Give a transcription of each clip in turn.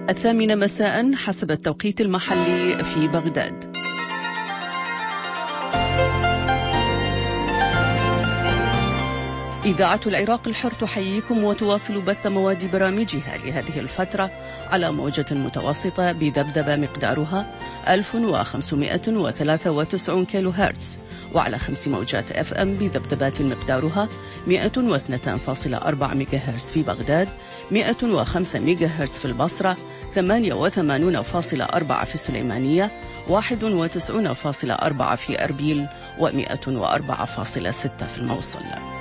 الثامنة مساء حسب التوقيت المحلي في بغداد. إذاعة العراق الحر تحييكم وتواصل بث مواد برامجها لهذه الفترة على موجة متوسطة بذبذبة مقدارها 1593 كيلو هرتز، وعلى 5 موجات FM بذبذبات مقدارها 102.4 ميجا هرتز في بغداد، 105 ميجا هرتز في البصرة، 88.4 في السليمانية، 91.4 في أربيل، و104.6 في الموصل.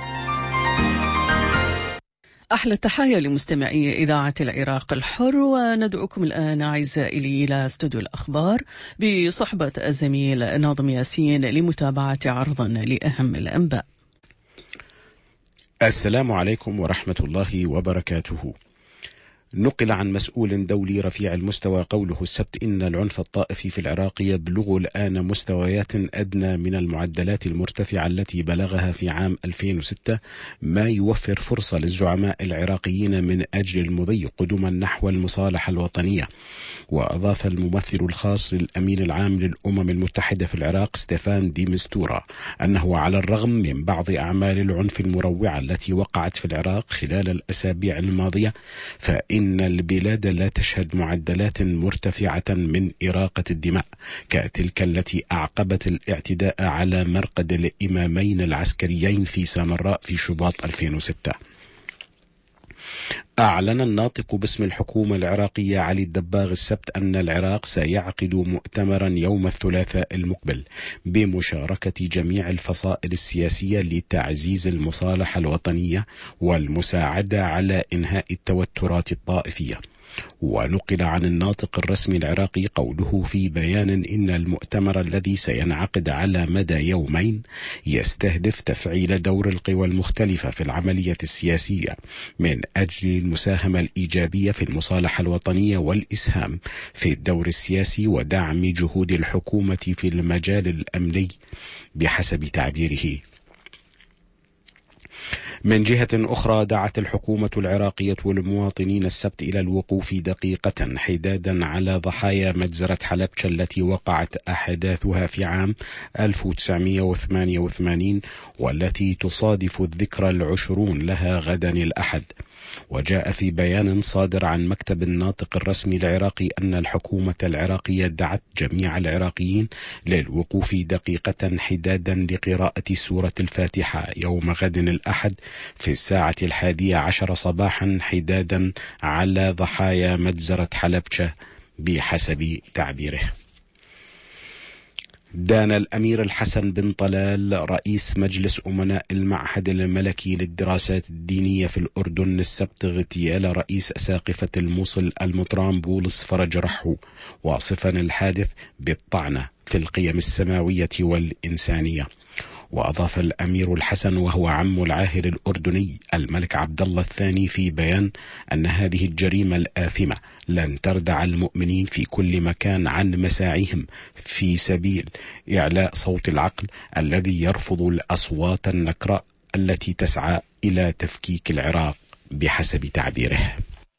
أحلى التحايا لمستمعي إذاعة العراق الحر، وندعوكم الآن أعزائي إلى استوديو الأخبار بصحبة الزميل ناظم ياسين لمتابعة عرض لأهم الأنباء. السلام عليكم ورحمة الله وبركاته. نقل عن مسؤول دولي رفيع المستوى قوله السبت إن العنف الطائفي في العراق يبلغ الآن مستويات أدنى من المعدلات المرتفعة التي بلغها في عام 2006، ما يوفر فرصة للزعماء العراقيين من أجل المضي قدما نحو المصالحة الوطنية. وأضاف الممثل الخاص للأمين العام للأمم المتحدة في العراق ستيفان دي مستورا أنه على الرغم من بعض أعمال العنف المروعة التي وقعت في العراق خلال الأسابيع الماضية، فإن البلاد لا تشهد معدلات مرتفعة من إراقة الدماء كتلك التي أعقبت الاعتداء على مرقد الإمامين العسكريين في سامراء في شباط 2006. أعلن الناطق باسم الحكومة العراقية علي الدباغ السبت أن العراق سيعقد مؤتمرا يوم الثلاثاء المقبل بمشاركة جميع الفصائل السياسية لتعزيز المصالحة الوطنية والمساعدة على إنهاء التوترات الطائفية. ونقل عن الناطق الرسمي العراقي قوله في بيان إن المؤتمر الذي سينعقد على مدى يومين يستهدف تفعيل دور القوى المختلفة في العملية السياسية من أجل المساهمة الإيجابية في المصالحة الوطنية والإسهام في الدور السياسي ودعم جهود الحكومة في المجال الأمني بحسب تعبيره. من جهة أخرى دعت الحكومة العراقية والمواطنين السبت إلى الوقوف دقيقة حدادا على ضحايا مجزرة حلبشة التي وقعت أحداثها في عام 1988 والتي تصادف الذكرى العشرون لها غدا الأحد. وجاء في بيان صادر عن مكتب الناطق الرسمي العراقي أن الحكومة العراقية دعت جميع العراقيين للوقوف دقيقة حدادا لقراءة سورة الفاتحة يوم غد الأحد في 11:10 صباحا حدادا على ضحايا مجزرة حلبشة بحسب تعبيره. دان الأمير الحسن بن طلال رئيس مجلس أمناء المعهد الملكي للدراسات الدينية في الأردن السبت اغتيال رئيس أساقفة الموصل المطران بولس فرج رحو، واصفا الحادث بالطعنة في القيم السماوية والإنسانية. وأضاف الأمير الحسن وهو عم العاهل الأردني الملك عبد الله الثاني في بيان أن هذه الجريمة الآثمة لن تردع المؤمنين في كل مكان عن مساعيهم في سبيل إعلاء صوت العقل الذي يرفض الأصوات النكراء التي تسعى إلى تفكيك العراق بحسب تعبيره.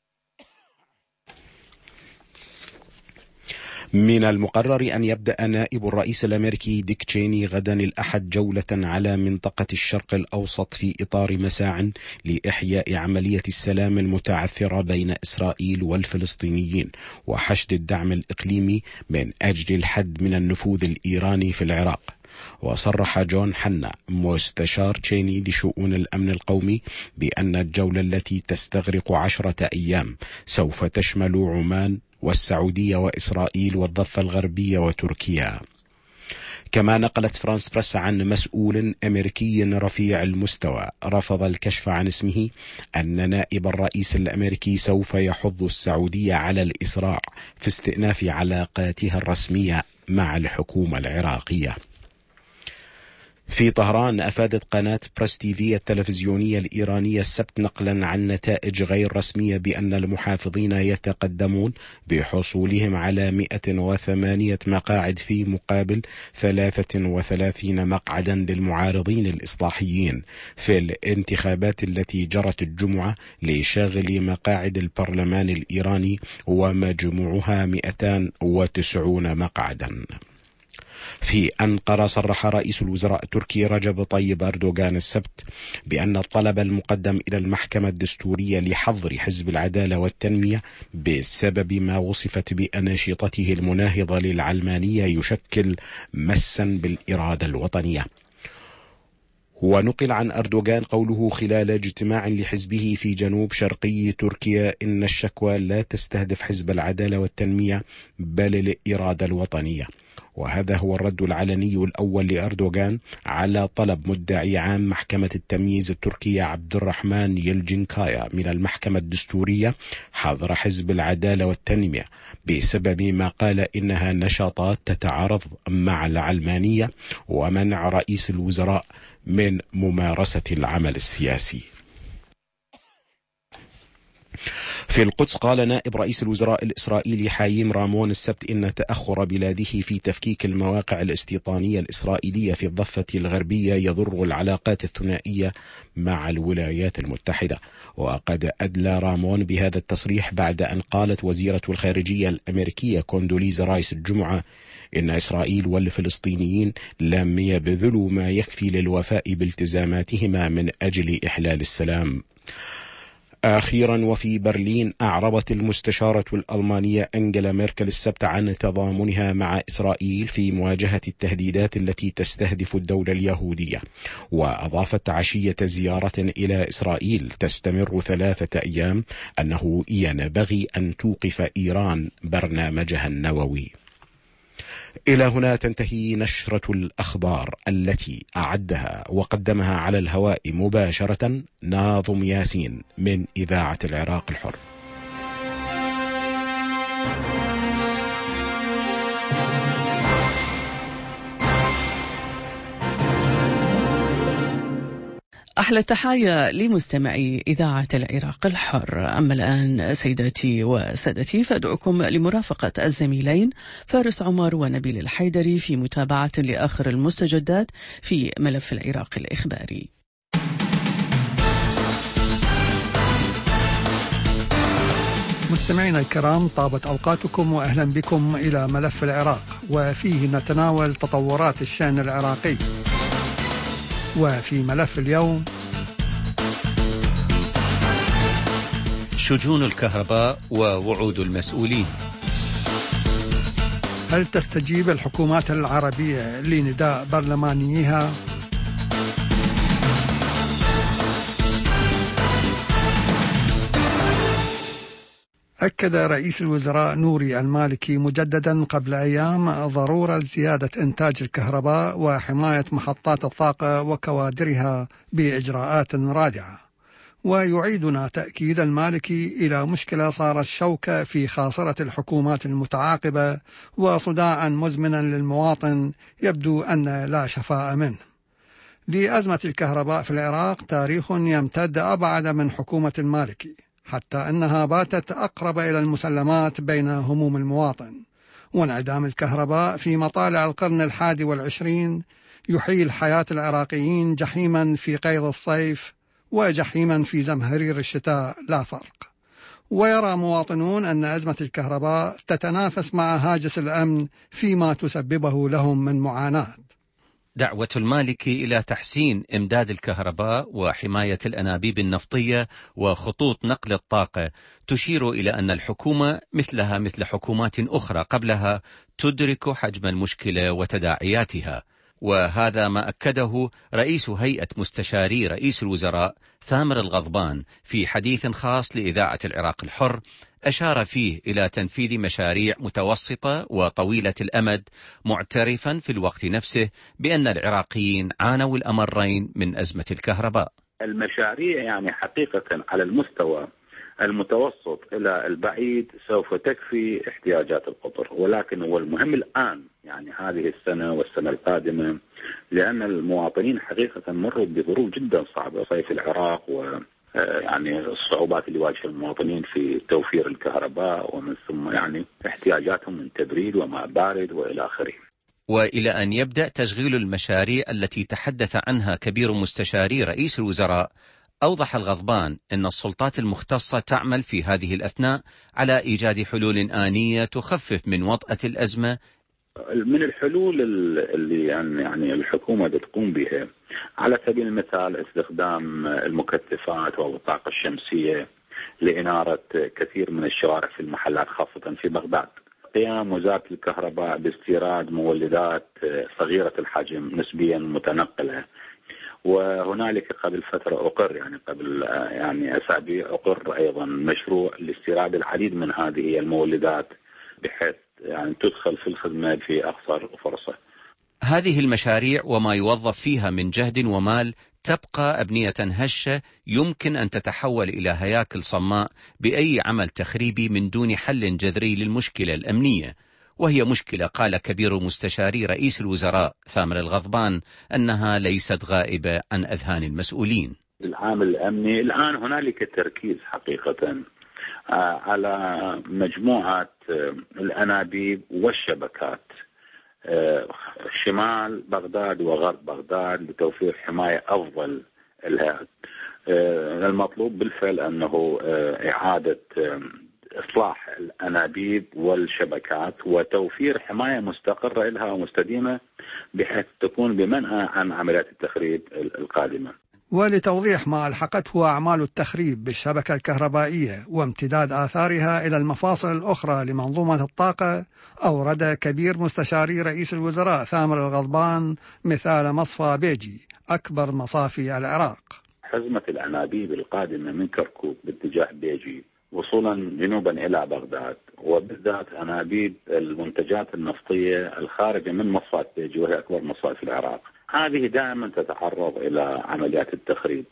من المقرر أن يبدأ نائب الرئيس الأمريكي ديك تشيني غدا الأحد جولة على منطقة الشرق الأوسط في إطار مساع لإحياء عملية السلام المتعثرة بين إسرائيل والفلسطينيين وحشد الدعم الإقليمي من أجل الحد من النفوذ الإيراني في العراق. وصرح جون حنا مستشار تشيني لشؤون الأمن القومي بأن الجولة التي تستغرق 10 أيام سوف تشمل عمان والسعودية وإسرائيل والضفة الغربية وتركيا. كما نقلت فرانس بريس عن مسؤول أمريكي رفيع المستوى رفض الكشف عن اسمه أن نائب الرئيس الأمريكي سوف يحض السعودية على الإسراع في استئناف علاقاتها الرسمية مع الحكومة العراقية. في طهران أفادت قناة بريس تي في التلفزيونية الإيرانية السبت نقلا عن نتائج غير رسمية بأن المحافظين يتقدمون بحصولهم على 108 مقاعد في مقابل 33 مقعدا للمعارضين الإصلاحيين في الانتخابات التي جرت الجمعة لشغل مقاعد البرلمان الإيراني ومجموعها 290 مقعدا. في أنقرة صرح رئيس الوزراء التركي رجب طيب أردوغان السبت بأن الطلب المقدم إلى المحكمة الدستورية لحظر حزب العدالة والتنمية بسبب ما وصفت بأناشطته المناهضة للعلمانية يشكل مسا بالإرادة الوطنية. ونقل عن أردوغان قوله خلال اجتماع لحزبه في جنوب شرقي تركيا إن الشكوى لا تستهدف حزب العدالة والتنمية بل الإرادة الوطنية. وهذا هو الرد العلني الأول لأردوغان على طلب مدعي عام محكمة التمييز التركية عبد الرحمن يلجنكايا من المحكمة الدستورية حظر حزب العدالة والتنمية بسبب ما قال إنها نشاطات تتعارض مع العلمانية ومنع رئيس الوزراء من ممارسة العمل السياسي. في القدس قال نائب رئيس الوزراء الإسرائيلي حايم رامون السبت إن تأخر بلاده في تفكيك المواقع الاستيطانية الإسرائيلية في الضفة الغربية يضر العلاقات الثنائية مع الولايات المتحدة. وقد أدلى رامون بهذا التصريح بعد أن قالت وزيرة الخارجية الأمريكية كوندوليزا رايس الجمعة إن إسرائيل والفلسطينيين لم يبذلوا ما يكفي للوفاء بالتزاماتهما من أجل إحلال السلام. أخيرا وفي برلين أعربت المستشارة الألمانية أنجيلا ميركل السبت عن تضامنها مع إسرائيل في مواجهة التهديدات التي تستهدف الدولة اليهودية. وأضافت عشية زيارة إلى إسرائيل تستمر 3 أيام أنه ينبغي أن توقف إيران برنامجها النووي. إلى هنا تنتهي نشرة الأخبار التي أعدها وقدمها على الهواء مباشرة ناظم ياسين من إذاعة العراق الحر. أحلى تحايا لمستمعي إذاعة العراق الحر. أما الآن سيداتي وسادتي فأدعوكم لمرافقة الزميلين فارس عمر ونبيل الحيدري في متابعة لآخر المستجدات في ملف العراق الإخباري. مستمعينا الكرام، طابت أوقاتكم وأهلا بكم إلى ملف العراق، وفيه نتناول تطورات الشأن العراقي. وفي ملف اليوم: شجون الكهرباء ووعود المسؤولين. هل تستجيب الحكومات العربية لنداء برلمانيها؟ أكد رئيس الوزراء نوري المالكي مجددا قبل أيام ضرورة زيادة إنتاج الكهرباء وحماية محطات الطاقة وكوادرها بإجراءات رادعة. ويعيدنا تأكيد المالكي إلى مشكلة صارت شوكة في خاصرة الحكومات المتعاقبة وصداعا مزمنا للمواطن يبدو أن لا شفاء منه. لأزمة الكهرباء في العراق تاريخ يمتد أبعد من حكومة المالكي، حتى أنها باتت أقرب إلى المسلمات بين هموم المواطن. وانعدام الكهرباء في مطالع القرن 21 يحيل حياة العراقيين جحيما في قيظ الصيف وجحيما في زمهرير الشتاء لا فرق. ويرى مواطنون أن أزمة الكهرباء تتنافس مع هاجس الأمن فيما تسببه لهم من معاناة. دعوة المالكي إلى تحسين إمداد الكهرباء وحماية الأنابيب النفطية وخطوط نقل الطاقة تشير إلى أن الحكومة مثلها مثل حكومات أخرى قبلها تدرك حجم المشكلة وتداعياتها. وهذا ما أكده رئيس هيئة مستشاري رئيس الوزراء ثامر الغضبان في حديث خاص لإذاعة العراق الحر، أشار فيه إلى تنفيذ مشاريع متوسطة وطويلة الأمد، معترفا في الوقت نفسه بأن العراقيين عانوا الأمرين من أزمة الكهرباء. المشاريع يعني حقيقة على المستوى المتوسط إلى البعيد سوف تكفي احتياجات القطر، ولكن هو المهم الآن يعني هذه السنة والسنة القادمة، لأن المواطنين حقيقة مروا بظروف جدا صعبة، صيف العراق يعني الصعوبات اللي واجهها المواطنين في توفير الكهرباء، ومن ثم يعني احتياجاتهم من تبريد وماء بارد وإلى آخره. وإلى أن يبدأ تشغيل المشاريع التي تحدث عنها كبير مستشاري رئيس الوزراء، أوضح الغضبان أن السلطات المختصة تعمل في هذه الأثناء على إيجاد حلول آنية تخفف من وطأة الأزمة. من الحلول اللي يعني الحكومة تقوم بها على سبيل المثال استخدام المكثفات والطاقة الشمسية لإنارة كثير من الشوارع في المحلات خاصة في بغداد. قيام وزارة الكهرباء باستيراد مولدات صغيرة الحجم نسبيا متنقلة، وهنالك قبل فترة يعني قبل أسابيع أقر أيضا مشروع لاستيراد العديد من هذه المولدات بحيث يعني تدخل في الخدمة في أقصر فرصة. هذه المشاريع وما يوظف فيها من جهد ومال تبقى أبنية هشة يمكن أن تتحول إلى هياكل صماء بأي عمل تخريبي من دون حل جذري للمشكلة الأمنية، وهي مشكلة قال كبير مستشاري رئيس الوزراء ثامر الغضبان أنها ليست غائبة عن أذهان المسؤولين. العامل الأمني الآن هنالك تركيز حقيقة على مجموعة الأنابيب والشبكات شمال بغداد وغرب بغداد لتوفير حماية أفضل لها. المطلوب بالفعل أنه إعادة إصلاح الأنابيب والشبكات وتوفير حماية مستقرة لها ومستديمة بحيث تكون بمنأى عن عمليات التخريب القادمة. ولتوضيح ما ألحقته أعمال التخريب بالشبكة الكهربائية وامتداد آثارها إلى المفاصل الأخرى لمنظومة الطاقة، أورد كبير مستشاري رئيس الوزراء ثامر الغضبان مثال مصفى بيجي أكبر مصافي العراق. حزمة الأنابيب القادمة من كركوك باتجاه بيجي وصولا جنوبا إلى بغداد، وبالذات أنابيب المنتجات النفطية الخارجة من مصفاة بيجي وهي أكبر مصفاة في العراق، هذه دائما تتعرض إلى عمليات التخريب.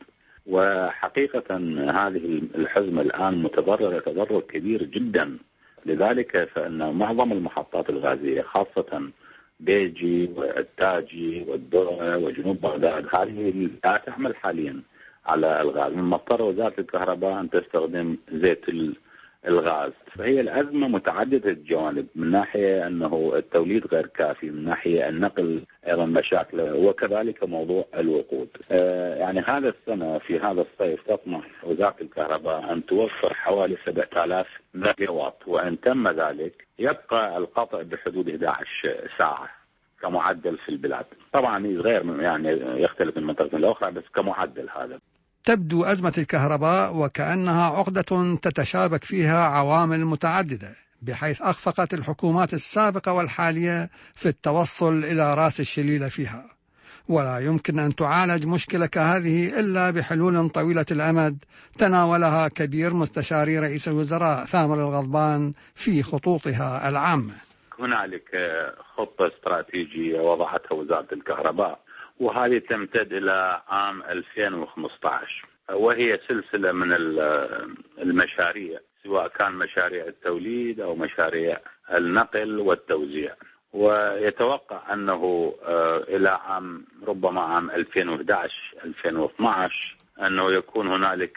وحقيقة هذه الحزمة الآن متضررة تضرر كبير جدا، لذلك فإن معظم المحطات الغازية خاصة بيجي والتاجي والدرة وجنوب بغداد هذه لا تعمل حاليا على الغاز، من مضطر وزارة الكهرباء أن تستخدم زيت الغاز. فهي الأزمة متعددة الجوانب، من ناحية أنه التوليد غير كافي، من ناحية النقل أيضا مشاكله، وكذلك موضوع الوقود. يعني هذا السنة في هذا الصيف تطمح وزارة الكهرباء أن توفر حوالي 7000 ميجا واط، وإن تم ذلك يبقى القطع بحدود 11 ساعة كمعدل في البلاد. طبعا غير يعني يختلف من منطقة الأخرى، بس كمعدل هذا. تبدو أزمة الكهرباء وكأنها عقدة تتشابك فيها عوامل متعددة، بحيث أخفقت الحكومات السابقة والحالية في التوصل إلى رأس الشليلة فيها، ولا يمكن أن تعالج مشكلة كهذه إلا بحلول طويلة الأمد تناولها كبير مستشاري رئيس الوزراء ثامر الغضبان في خطوطها العامة. هنالك خطة استراتيجية وضعتها وزارة الكهرباء، وهذه تمتد إلى عام 2015، وهي سلسلة من المشاريع، سواء كان مشاريع التوليد أو مشاريع النقل والتوزيع. ويتوقع أنه إلى عام ربما عام 2011-2012 أنه يكون هنالك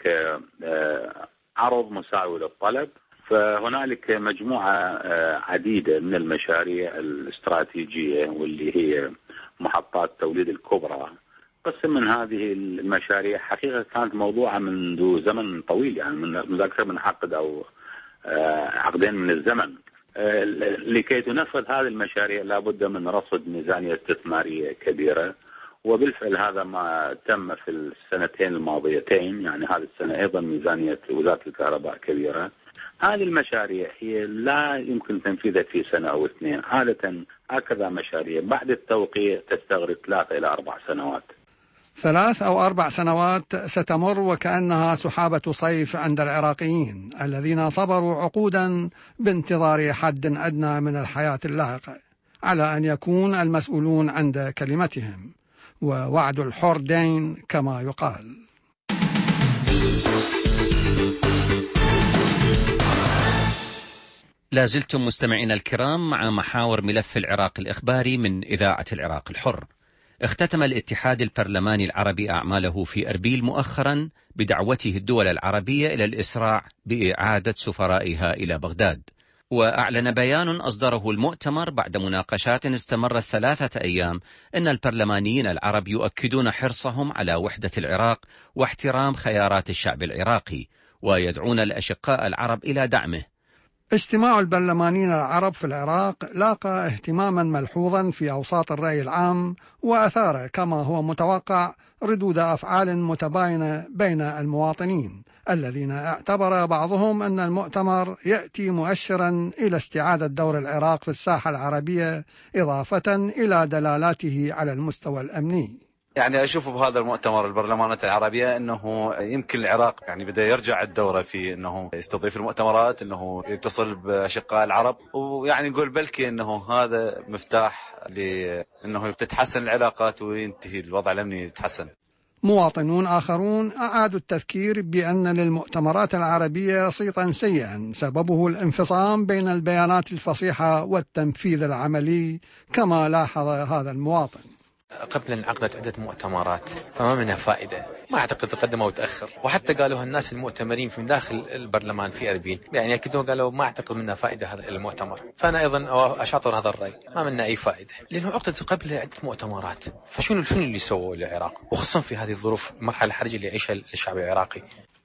عرض مساوي للطلب. فهنالك مجموعة عديدة من المشاريع الاستراتيجية واللي هي محطات توليد الكبرى. قسم من هذه المشاريع حقيقة كانت موضوعة منذ زمن طويل، يعني من أكثر من عقد أو عقدين من الزمن. لكي تنفذ هذه المشاريع لابد من رصد ميزانية استثمارية كبيرة، وبالفعل هذا ما تم في السنتين الماضيتين. يعني هذه السنة أيضا ميزانية وزارة الكهرباء كبيرة. هذه المشاريع هي لا يمكن تنفيذها في سنة أو اثنين، عادة هكذا مشاريع بعد التوقيع تستغرق 3 إلى 4 سنوات. 3 أو 4 سنوات ستمر وكأنها سحابة صيف عند العراقيين الذين صبروا عقودا بانتظار حد أدنى من الحياة اللائقة، على أن يكون المسؤولون عند كلمتهم، ووعد الحر دين كما يقال. لازلتم مستمعين الكرام مع محاور ملف العراق الإخباري من إذاعة العراق الحر. اختتم الاتحاد البرلماني العربي أعماله في أربيل مؤخرا بدعوته الدول العربية إلى الإسراع بإعادة سفرائها إلى بغداد. وأعلن بيان أصدره المؤتمر بعد مناقشات استمرت 3 أيام أن البرلمانيين العرب يؤكدون حرصهم على وحدة العراق واحترام خيارات الشعب العراقي، ويدعون الأشقاء العرب إلى دعمه. اجتماع البرلمانيين العرب في العراق لاقى اهتماما ملحوظا في أوساط الرأي العام، وأثار كما هو متوقع ردود أفعال متباينة بين المواطنين، الذين اعتبر بعضهم أن المؤتمر يأتي مؤشرا إلى استعادة دور العراق في الساحة العربية، إضافة إلى دلالاته على المستوى الأمني. يعني أشوف بهذا المؤتمر البرلمانات العربية أنه يمكن العراق يعني بدأ يرجع الدورة في أنه يستضيف المؤتمرات، أنه يتصل بأشقاء العرب، ويعني نقول بلكي أنه هذا مفتاح لأنه تتحسن العلاقات وينتهي الوضع الأمني يتحسن. مواطنون آخرون أعادوا التذكير بأن للمؤتمرات العربية صيتا سيئا سببه الانفصام بين البيانات الفصيحة والتنفيذ العملي، كما لاحظ هذا المواطن. قبل انعقدت عدة مؤتمرات فما منها فائدة، ما أعتقد تقدم أو تأخر، وحتى قالوها الناس المؤتمرين في داخل البرلمان في أربيل، يعني أكيد قالوا ما أعتقد منها فائدة هذا المؤتمر. فأنا أيضا أشاطر هذا الرأي، ما منها أي فائدة، لأنه عقدت قبل عدة مؤتمرات، فشنو اللي سووا للعراق، وخصوصا في هذه الظروف المرحلة الحرجة اللي يعيشها الشعب العراقي.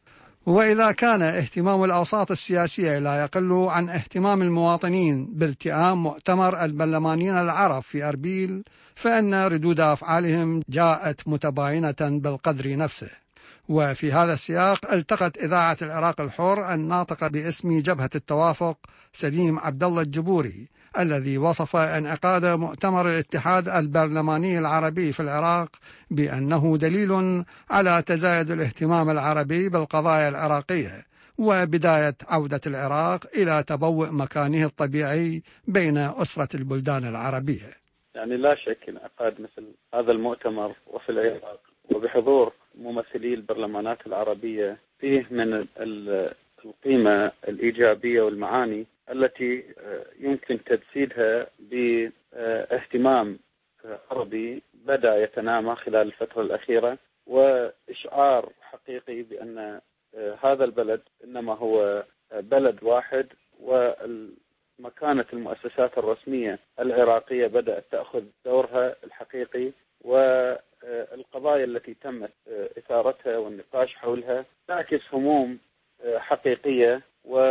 وإذا كان اهتمام الأوساط السياسية لا يقل عن اهتمام المواطنين بالتئام مؤتمر البرلمانيين العرب في أربيل، فإن ردود أفعالهم جاءت متباينة بالقدر نفسه. وفي هذا السياق التقت إذاعة العراق الحر الناطقة باسم جبهة التوافق سليم عبد الله الجبوري، الذي وصف انعقاد مؤتمر الاتحاد البرلماني العربي في العراق بأنه دليل على تزايد الاهتمام العربي بالقضايا العراقية وبداية عودة العراق إلى تبوء مكانه الطبيعي بين أسرة البلدان العربية. يعني لا شك انعقاد مثل هذا المؤتمر وفي العراق وبحضور ممثلي البرلمانات العربية فيه من القيمة الإيجابية والمعاني التي يمكن تجسيدها باهتمام عربي بدأ يتنامى خلال الفترة الأخيرة، وإشعار حقيقي بأن هذا البلد إنما هو بلد واحد، ومكانة المؤسسات الرسمية العراقية بدأت تأخذ دورها الحقيقي، والقضايا التي تمت إثارتها والنقاش حولها تعكس هموم حقيقية.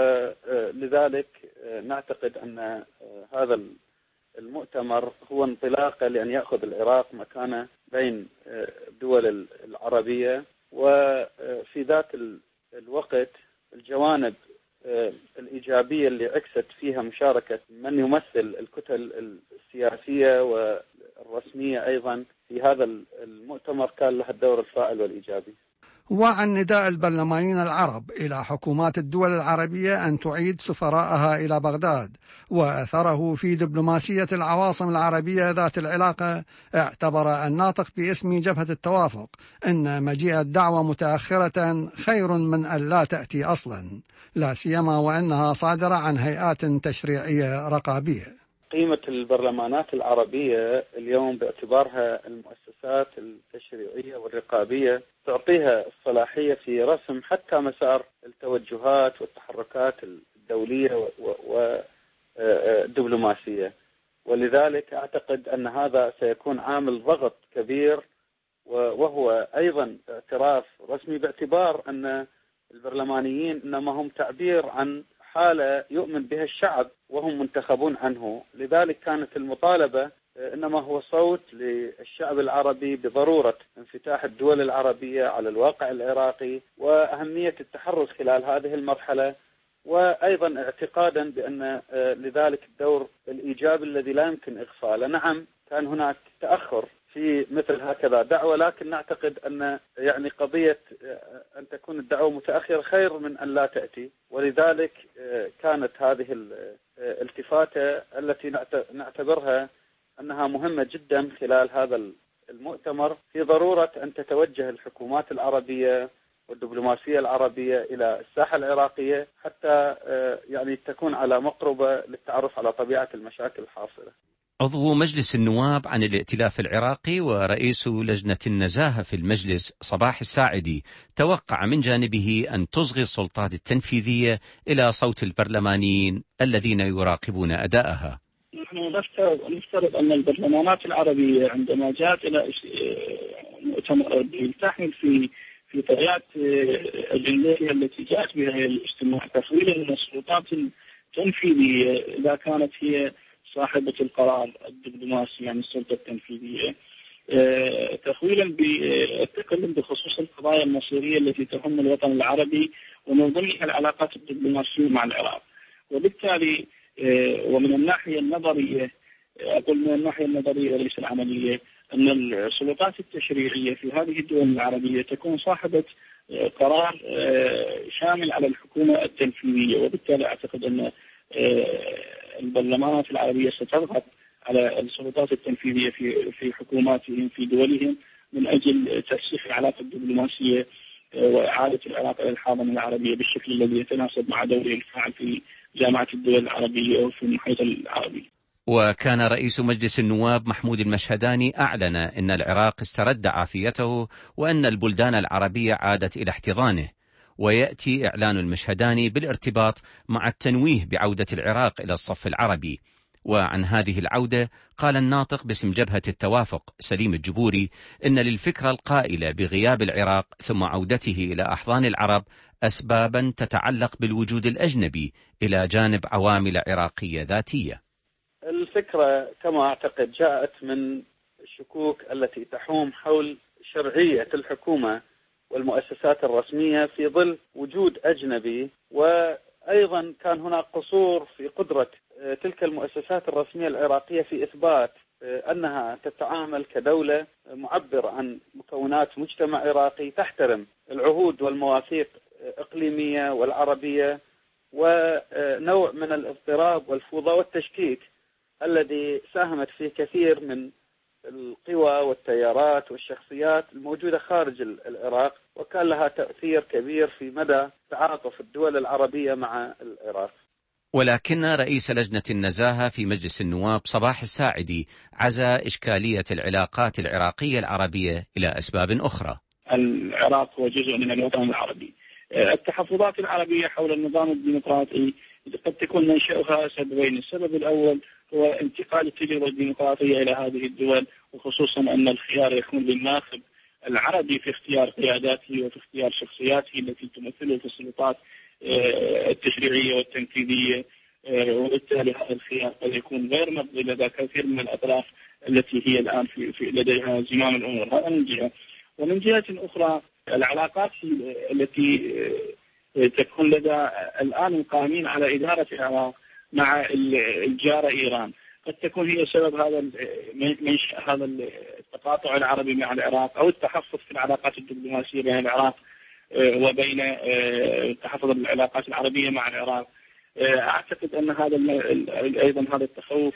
ولذلك نعتقد أن هذا المؤتمر هو انطلاقة لأن يأخذ العراق مكانة بين الدول العربية، وفي ذات الوقت الجوانب الإيجابية اللي عكست فيها مشاركة من يمثل الكتل السياسية والرسمية أيضا في هذا المؤتمر كان لها الدور الفاعل والإيجابي. وعن نداء البرلمانيين العرب إلى حكومات الدول العربية أن تعيد سفراءها إلى بغداد وأثره في دبلوماسية العواصم العربية ذات العلاقة، اعتبر الناطق باسم جبهة التوافق أن مجيء الدعوة متأخرة خير من أن لا تأتي أصلا، لا سيما وأنها صادرة عن هيئات تشريعية رقابية. قيمة البرلمانات العربية اليوم باعتبارها المؤسسات التشريعية والرقابية تعطيها الصلاحية في رسم حتى مسار التوجهات والتحركات الدولية والدبلوماسية، ولذلك أعتقد أن هذا سيكون عامل ضغط كبير، وهو أيضا اعتراف رسمي باعتبار أن البرلمانيين إنما هم تعبير عن حالة يؤمن بها الشعب وهم منتخبون عنه. لذلك كانت المطالبة إنما هو صوت للشعب العربي بضرورة انفتاح الدول العربية على الواقع العراقي وأهمية التحرك خلال هذه المرحلة، وأيضا اعتقادا بأن لذلك الدور الإيجابي الذي لا يمكن إغفاله. نعم كان هناك تأخر في مثل هكذا دعوة، لكن نعتقد أن يعني قضية أن تكون الدعوة متأخرة خير من أن لا تأتي، ولذلك كانت هذه الالتفاتة التي نعتبرها أنها مهمة جدا خلال هذا المؤتمر في ضرورة أن تتوجه الحكومات العربية والدبلوماسية العربية إلى الساحة العراقية حتى يعني تكون على مقربة للتعرف على طبيعة المشاكل الحاصلة. عضو مجلس النواب عن الائتلاف العراقي ورئيس لجنة النزاهة في المجلس صباح الساعدي توقع من جانبه أن تصغي السلطات التنفيذية إلى صوت البرلمانيين الذين يراقبون أداءها. نحن نفترض أن البرلمانات العربية عندما جاءت إلى مؤتمر تحمل في طبيعة أجندتها التي جاءت بها الاجتماع تفويلا من السلطات التنفيذية إذا كانت هي صاحبة القرار الدبلوماسي يعني السلطة التنفيذية، تخويلا بالتكلم بخصوص القضايا المصيرية التي تهم الوطن العربي ومن ضمنها العلاقات الدبلوماسية مع العراق. وبالتالي ومن الناحية النظرية، أقول من الناحية النظرية وليس العملية، أن السلطات التشريعية في هذه الدول العربية تكون صاحبة قرار شامل على الحكومة التنفيذية، وبالتالي أعتقد أن البرلمانات العربية ستضغط على السلطات التنفيذية في حكوماتهم في دولهم من أجل ترسيخ العلاقة الدبلوماسية وإعادة العراق إلى الحاضنة العربية بالشكل الذي يتناسب مع دوره الفاعل في جامعة الدول العربية وفي المحيط العربي. وكان رئيس مجلس النواب محمود المشهداني أعلن أن العراق استرد عافيته وأن البلدان العربية عادت إلى احتضانه، ويأتي إعلان المشهداني بالارتباط مع التنويه بعودة العراق إلى الصف العربي. وعن هذه العودة قال الناطق باسم جبهة التوافق سليم الجبوري إن للفكرة القائلة بغياب العراق ثم عودته إلى أحضان العرب أسبابا تتعلق بالوجود الأجنبي إلى جانب عوامل عراقية ذاتية. الفكرة كما أعتقد جاءت من الشكوك التي تحوم حول شرعية الحكومة والمؤسسات الرسمية في ظل وجود أجنبي، وأيضا كان هناك قصور في قدرة تلك المؤسسات الرسمية العراقية في إثبات أنها تتعامل كدولة معبر عن مكونات مجتمع عراقي تحترم العهود والمواثيق الإقليمية والعربية، ونوع من الاضطراب والفوضى والتشكيك الذي ساهمت فيه كثير من القوى والتيارات والشخصيات الموجودة خارج العراق، وكان لها تأثير كبير في مدى تعاطف الدول العربية مع العراق. ولكن رئيس لجنة النزاهة في مجلس النواب صباح الساعدي عزى إشكالية العلاقات العراقية العربية إلى أسباب أخرى. العراق هو جزء من الوطن العربي. التحفظات العربية حول النظام الديمقراطي قد تكون منشأها سببين. السبب الأول هو انتقال التجربة الديمقراطية إلى هذه الدول، وخصوصا أن الخيار يكون للناخب العربي في اختيار قياداته وفي اختيار شخصياته التي تمثله في السلطات التشريعية والتنفيذية، وبالتالي هذا الخيار قد يكون غير مرضي لدى كثير من الأطراف التي هي الآن في لديها زمام الأمور. هذا من جهة. ومن جهة أخرى العلاقات التي تكون لدى الآن القائمين على إدارة العراق مع الجارة إيران قد تكون هي سبب هذا التقاطع العربي مع العراق أو التحفظ في العلاقات الدبلوماسية بين العراق وبين تحفظ العلاقات العربية مع العراق. أعتقد أن هذا أيضا هذا التخوف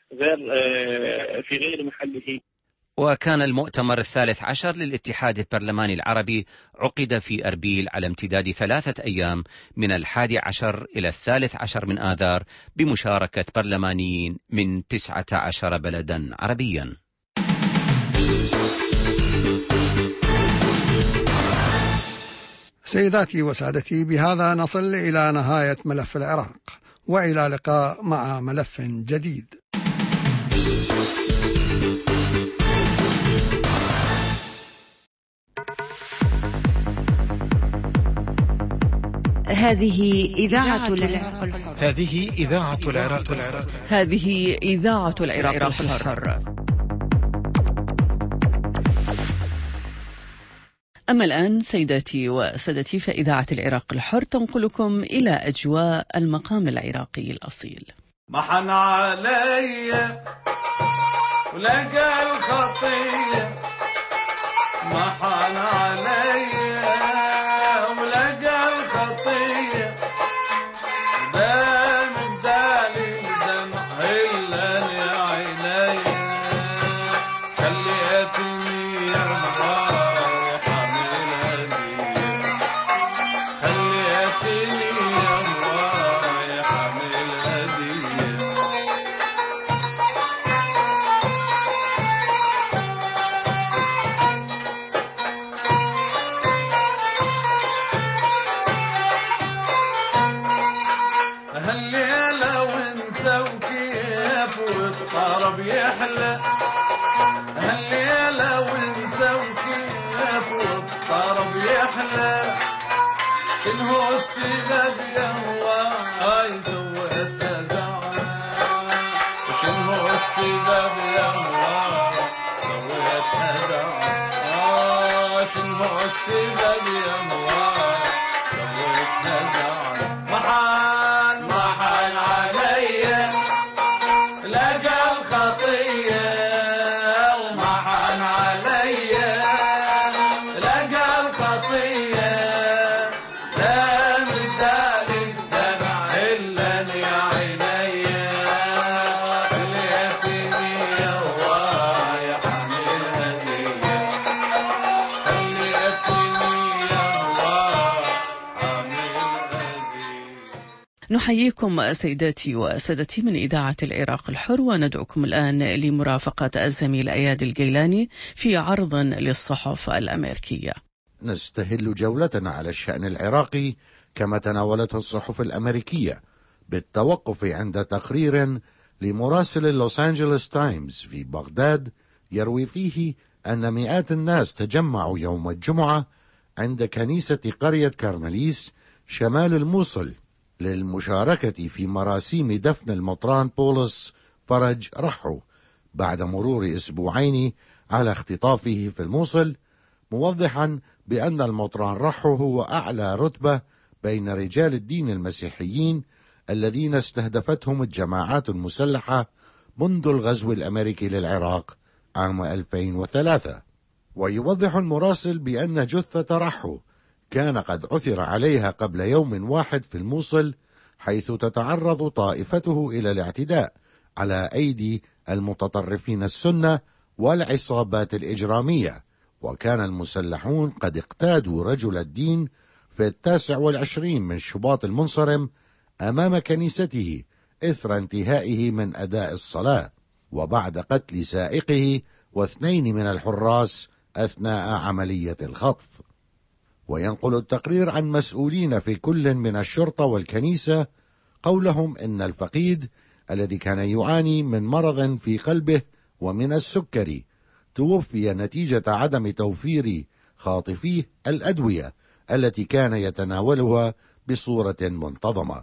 في غير محله. وكان المؤتمر 13 للاتحاد البرلماني العربي عقد في أربيل على امتداد 3 أيام من 11 إلى 13 من آذار بمشاركة برلمانيين من 19 بلدا عربيا. سيداتي وسادتي، بهذا نصل إلى نهاية ملف العراق، وإلى لقاء مع ملف جديد. هذه إذاعة العراق الحر. هذه إذاعة العراق الحر. هذه إذاعة العراق الحر. أما الآن سيداتي وسادتي، فإذاعة العراق الحر تنقلكم إلى أجواء المقام العراقي الأصيل. محن علي ولقى الخطية، محن علي ولقى الخطية، دام بدالي دمع إلا يا عيني، خليتني يا رايحة من هدية، هالليلة ونسى وكيف والطرب يحلى، هالليلة ونسى وكيف والطرب يحلى، شنو السبب يا هواي سويتها زعل، شنو السبب يا هواي سويتها زعل، شنو السبب يا هواي سويتها زعل، محال علي لقى الخطية، ومحال علي لقى الخطية، لا مدالك دمع إلا يا عيني، خليتني يا هواي حامل هدية، خليتني يا هواي حامل هدية. نحييكم سيداتي وسادتي من إذاعة العراق الحر، وندعوكم الآن لمرافقة الزميل أياد الجيلاني في عرض للصحف الأمريكية. نستهل جولتنا على الشأن العراقي كما تناولته الصحف الأمريكية، بالتوقف عند تقرير لمراسل اللوس أنجلوس تايمز في بغداد يروي فيه أن مئات الناس تجمعوا يوم الجمعة عند كنيسة قرية كارمليس شمال الموصل للمشاركة في مراسيم دفن المطران بولس فرج رحو بعد مرور أسبوعين على اختطافه في الموصل، موضحا بأن المطران رحو هو أعلى رتبة بين رجال الدين المسيحيين الذين استهدفتهم الجماعات المسلحة منذ الغزو الأمريكي للعراق عام 2003. ويوضح المراسل بأن جثة رحو كان قد عثر عليها قبل يوم واحد في الموصل، حيث تتعرض طائفته إلى الاعتداء على أيدي المتطرفين السنة والعصابات الإجرامية، وكان المسلحون قد اقتادوا رجل الدين في 29 من شباط المنصرم أمام كنيسته إثر انتهائه من أداء الصلاة، وبعد قتل سائقه و2 من الحراس أثناء عملية الخطف. وينقل التقرير عن مسؤولين في كل من الشرطة والكنيسة قولهم إن الفقيد الذي كان يعاني من مرض في قلبه ومن السكري توفي نتيجة عدم توفير خاطفيه الأدوية التي كان يتناولها بصورة منتظمة.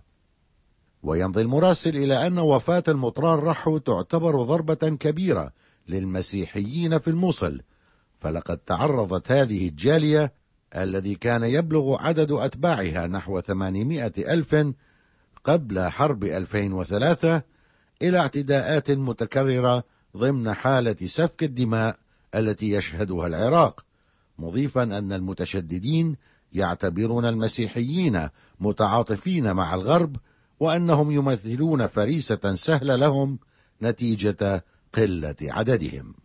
ويمضي المراسل إلى أن وفاة المطران رحو تعتبر ضربة كبيرة للمسيحيين في الموصل، فلقد تعرضت هذه الجالية الذي كان يبلغ عدد أتباعها نحو 800,000 قبل حرب 2003 إلى اعتداءات متكررة ضمن حالة سفك الدماء التي يشهدها العراق، مضيفا أن المتشددين يعتبرون المسيحيين متعاطفين مع الغرب، وأنهم يمثلون فريسة سهلة لهم نتيجة قلة عددهم.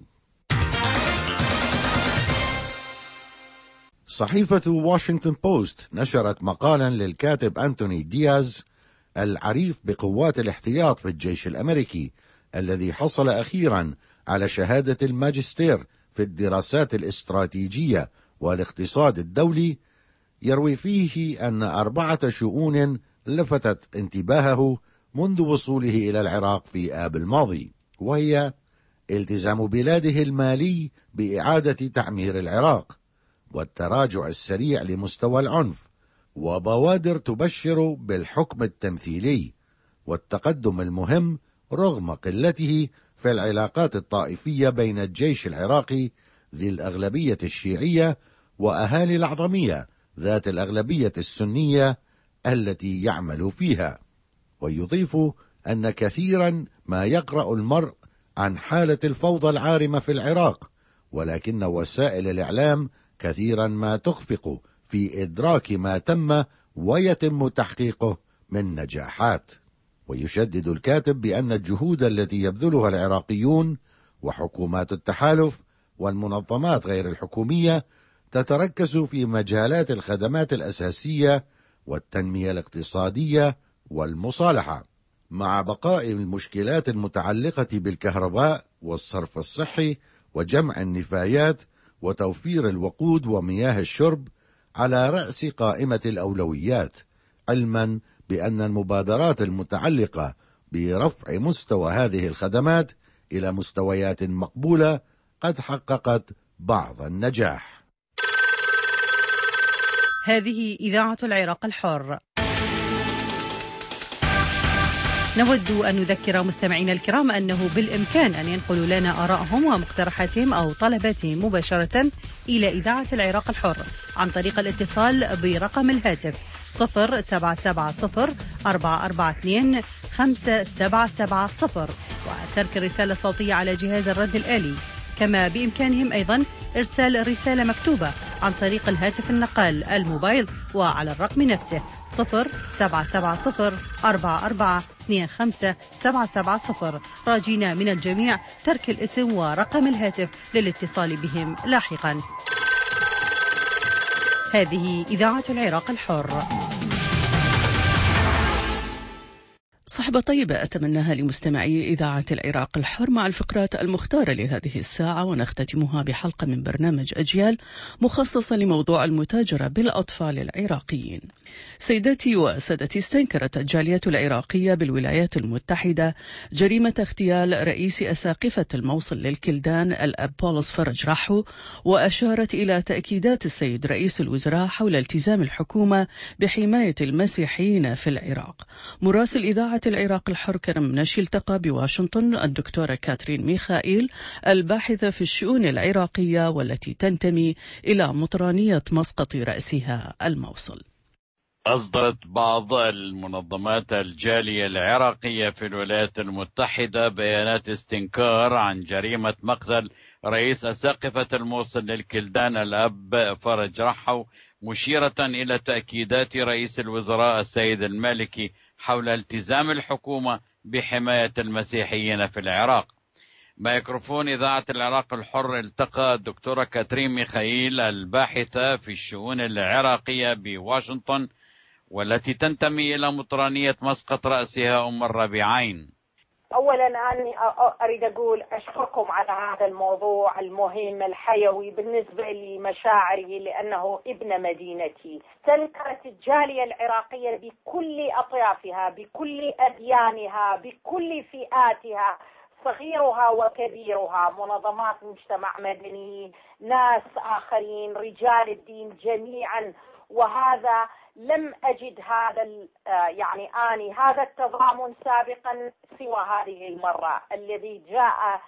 صحيفة واشنطن بوست نشرت مقالا للكاتب أنتوني دياز العريف بقوات الاحتياط في الجيش الأمريكي، الذي حصل أخيرا على شهادة الماجستير في الدراسات الاستراتيجية والاقتصاد الدولي، يروي فيه أن 4 شؤون لفتت انتباهه منذ وصوله إلى العراق في آب الماضي، وهي التزام بلاده المالي بإعادة تعمير العراق، والتراجع السريع لمستوى العنف، وبوادر تبشر بالحكم التمثيلي، والتقدم المهم رغم قلته في العلاقات الطائفية بين الجيش العراقي ذي الأغلبية الشيعية وأهالي الأعظمية ذات الأغلبية السنية التي يعمل فيها. ويضيف أن كثيرا ما يقرأ المرء عن حالة الفوضى العارمة في العراق، ولكن وسائل الإعلام كثيرا ما تخفق في إدراك ما تم ويتم تحقيقه من نجاحات. ويشدد الكاتب بأن الجهود التي يبذلها العراقيون وحكومات التحالف والمنظمات غير الحكومية تتركز في مجالات الخدمات الأساسية والتنمية الاقتصادية والمصالحة، مع بقاء المشكلات المتعلقة بالكهرباء والصرف الصحي وجمع النفايات وتوفير الوقود ومياه الشرب على رأس قائمة الأولويات، علما بأن المبادرات المتعلقة برفع مستوى هذه الخدمات إلى مستويات مقبولة قد حققت بعض النجاح. هذه إذاعة العراق الحر. نود أن نذكر مستمعينا الكرام أنه بالإمكان أن ينقلوا لنا آرائهم ومقترحاتهم أو طلباتهم مباشرة إلى إذاعة العراق الحر عن طريق الاتصال برقم الهاتف 0770-442-5770 وترك الرسالة الصوتية على جهاز الرد الآلي. كما بإمكانهم أيضا إرسال رسالة مكتوبة عن طريق الهاتف النقال الموبايل وعلى الرقم نفسه 0770-4425-770 راجين من الجميع ترك الاسم ورقم الهاتف للاتصال بهم لاحقا. هذه إذاعة العراق الحر. صحبة طيبة أتمناها لمستمعي إذاعة العراق الحر مع الفقرات المختارة لهذه الساعة، ونختتمها بحلقة من برنامج أجيال مخصصة لموضوع المتاجرة بالأطفال العراقيين. سيداتي وسادتي، استنكرت الجالية العراقية بالولايات المتحدة جريمة اغتيال رئيس أساقفة الموصل للكلدان الأب بولس فرج رحو، وأشارت إلى تأكيدات السيد رئيس الوزراء حول التزام الحكومة بحماية المسيحيين في العراق. مراسل إذاعة العراق الحر كرم منشي التقى بواشنطن الدكتورة كاترين ميخائيل الباحثة في الشؤون العراقية والتي تنتمي إلى مطرانية مسقط رأسها الموصل. أصدرت بعض المنظمات الجالية العراقية في الولايات المتحدة بيانات استنكار عن جريمة مقتل رئيس أساقفة الموصل للكلدان الأب فرج رحو، مشيرة إلى تأكيدات رئيس الوزراء السيد المالكي حول التزام الحكومة بحماية المسيحيين في العراق. ميكروفون إذاعة العراق الحر التقى الدكتورة كاترين ميخائيل الباحثة في الشؤون العراقية بواشنطن والتي تنتمي إلى مطرانية مسقط رأسها أم الربيعين. أولا أني أريد أقول أشكركم على هذا الموضوع المهم الحيوي بالنسبة لمشاعري لأنه ابن مدينتي. استنكرت الجالية العراقية بكل أطيافها، بكل أديانها، بكل فئاتها، صغيرها وكبيرها، منظمات مجتمع مدني، ناس آخرين، رجال الدين جميعا. وهذا لم أجد هذا التضامن سابقا سوى هذه المرة الذي جاء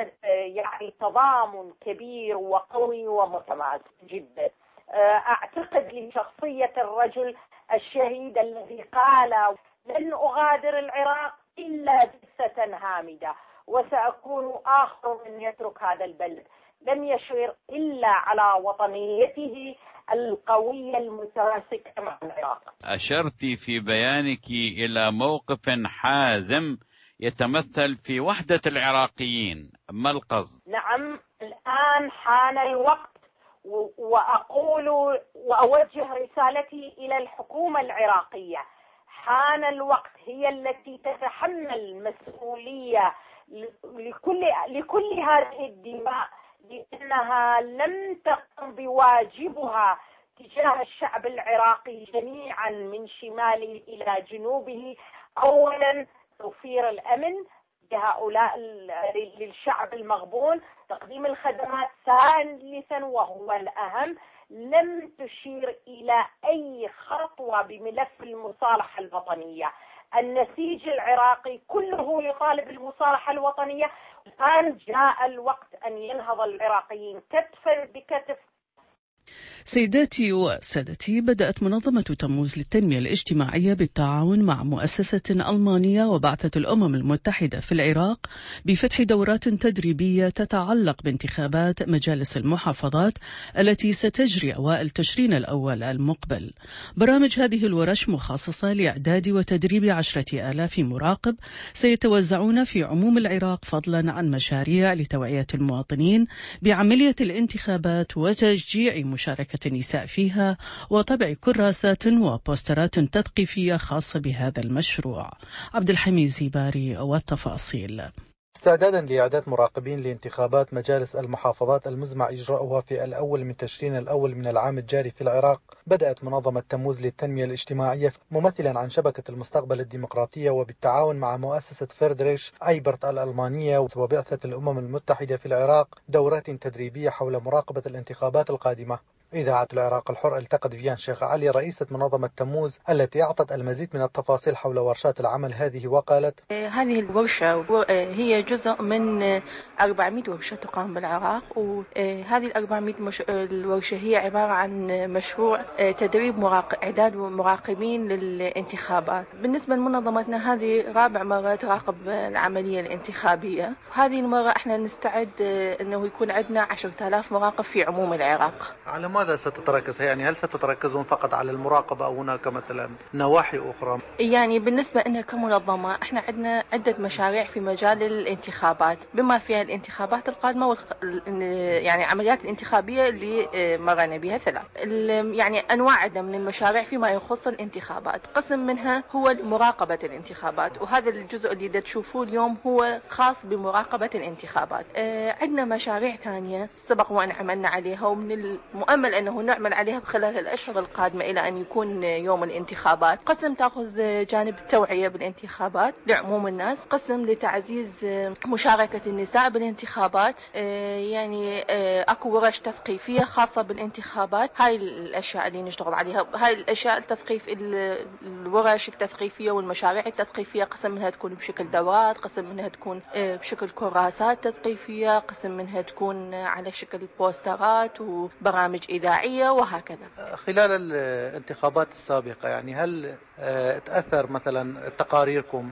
تضامن كبير وقوي ومتماسك جدا. أعتقد لشخصية الرجل الشهيد الذي قال لن أغادر العراق إلا جثة هامدة وسأكون آخر من يترك هذا البلد، لم يشير إلا على وطنيته القوية المتماسكة مع العراق. أشرت في بيانك إلى موقف حازم يتمثل في وحدة العراقيين، ما القصد؟ نعم، الآن حان الوقت وأقول وأوجه رسالتي إلى الحكومة العراقية. حان الوقت، هي التي تتحمل مسؤولية لكل هذه الدماء، لأنها لم تقم بواجبها تجاه الشعب العراقي جميعا من شماله إلى جنوبه. أولا توفير الأمن لهؤلاء للشعب المغبون، تقديم الخدمات. ثالثا وهو الأهم، لم تشير إلى أي خطوة بملف المصالحة الوطنية. النسيج العراقي كله يطالب بالمصالحة الوطنية. الآن جاء الوقت أن ينهض العراقيين كتفا بكتف. سيداتي وسادتي، بدأت منظمة تموز للتنمية الاجتماعية بالتعاون مع مؤسسة ألمانية وبعثة الأمم المتحدة في العراق بفتح دورات تدريبية تتعلق بانتخابات مجالس المحافظات التي ستجري أوائل تشرين الأول المقبل. برامج هذه الورش مخصصة لإعداد وتدريب 10,000 مراقب سيتوزعون في عموم العراق، فضلا عن مشاريع لتوعية المواطنين بعملية الانتخابات وتشجيع مشاركة النساء فيها وطبع كراسات وبوسترات تثقيفية خاصة بهذا المشروع. عبد الحميد زيباري والتفاصيل. استعدادا لإعداد مراقبين لانتخابات مجالس المحافظات المزمع إجراؤها في الأول من تشرين الأول من العام الجاري في العراق، بدأت منظمة تموز للتنمية الاجتماعية ممثلا عن شبكة المستقبل الديمقراطية وبالتعاون مع مؤسسة فردريش أيبرت الألمانية وبعثة الأمم المتحدة في العراق دورات تدريبية حول مراقبة الانتخابات القادمة. إذاعة العراق الحر التقت فيان شيخ علي رئيسة منظمة تموز التي أعطت المزيد من التفاصيل حول ورشات العمل هذه وقالت: هذه الورشة هي جزء من 400 ورشة تقام بالعراق، وهذه 400 الورشة هي عبارة عن مشروع تدريب إعداد مراقبين للانتخابات. بالنسبة لمنظمتنا هذه رابع مرة تراقب العملية الانتخابية. هذه المرة احنا نستعد انه يكون عندنا 10,000 مراقب في عموم العراق. على ماذا ستتركز؟ يعني هل ستتركزون فقط على المراقبة أو هناك مثلا نواحي أخرى؟ يعني بالنسبة لنا كمنظمة احنا عندنا عدة مشاريع في مجال الانتخابات بما فيها الانتخابات القادمة يعني عمليات الانتخابية اللي مرنا بها 3. يعني أنواع عدة من المشاريع فيما يخص الانتخابات. قسم منها هو مراقبة الانتخابات، وهذا الجزء اللي تشوفوه اليوم هو خاص بمراقبة الانتخابات. عندنا مشاريع ثانية سبق وأن عملنا عليها ومن المؤمل أنه نعمل عليها خلال الأشهر القادمة إلى أن يكون يوم الانتخابات. قسم تأخذ جانب التوعية بالانتخابات لعموم الناس، قسم لتعزيز مشاركة النساء بالانتخابات، يعني أكو ورش تثقيفية خاصة بالانتخابات. هاي الأشياء اللي نشتغل عليها، هاي الأشياء التثقيف، الورش التثقيفية والمشاريع التثقيفية قسم منها تكون بشكل دورات، قسم منها تكون بشكل كراسات تثقيفية، قسم منها تكون على شكل بوسترات وبرامج إذاعية وهكذا. خلال الانتخابات السابقة يعني هل تأثر مثلا تقاريركم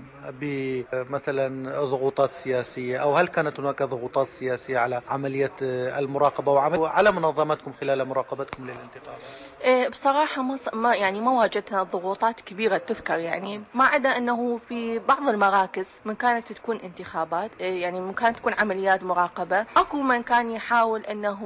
بمثلا ضغوطات سياسية، أو هل كانت هناك ضغوطات سياسية على عملية المراقبة وعلى منظمتكم خلال مراقبتكم للانتخابات؟ بصراحة ما واجهتنا ضغوطات كبيرة تذكر، يعني ما عدا أنه في بعض المراكز من كانت تكون انتخابات، يعني من كانت تكون عمليات مراقبة، أكو من كان يحاول أنه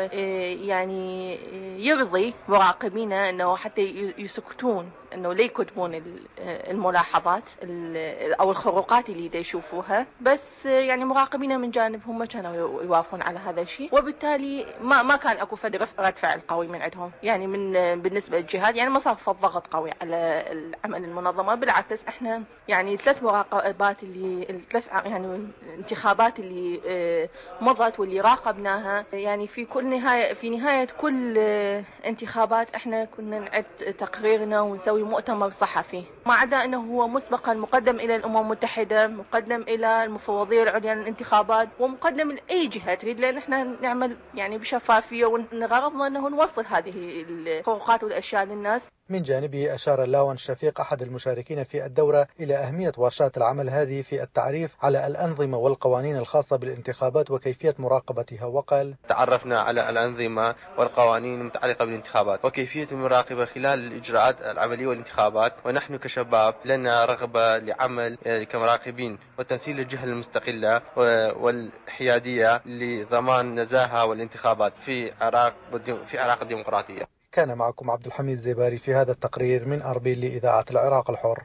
يعني يرضي مراقبينا أنه حتى يسكتون، أنه لا يكتبون الملاحظات أو الخروقات اللي يشوفوها، بس يعني مراقبينا من جانبهم ما كانوا يوافقون على هذا الشيء، وبالتالي ما كان أكو رد فعل قوي من عندهم. يعني بالنسبة للجهات يعني ما صار ضغط قوي على العمل المنظمة، بالعكس احنا يعني 3 مراقبات يعني الانتخابات اللي مضت واللي راقبناها، يعني في نهاية كل انتخابات احنا كنا نعد تقريرنا ونسوي مؤتمر صحفي، ما عدا انه هو مسبقا مقدم الى الامم المتحدة، مقدم الى المفوضية العليا للانتخابات، ومقدم لاي جهة تريد، لان احنا نعمل يعني بشفافية ونغرضنا انه نوصل هذه الخروقات والاشياء للناس. من جانبه أشار اللاون شفيق أحد المشاركين في الدورة إلى أهمية ورشات العمل هذه في التعريف على الأنظمة والقوانين الخاصة بالانتخابات وكيفية مراقبتها، وقال: تعرفنا على الأنظمة والقوانين المتعلقة بالانتخابات وكيفية المراقبة خلال الإجراءات العملية والانتخابات، ونحن كشباب لنا رغبة لعمل كمراقبين وتمثيل الجهة المستقلة والحيادية لضمان نزاهة والانتخابات في عراق الديمقراطية. كان معكم عبد الحميد زيباري في هذا التقرير من أربيل لإذاعة العراق الحر.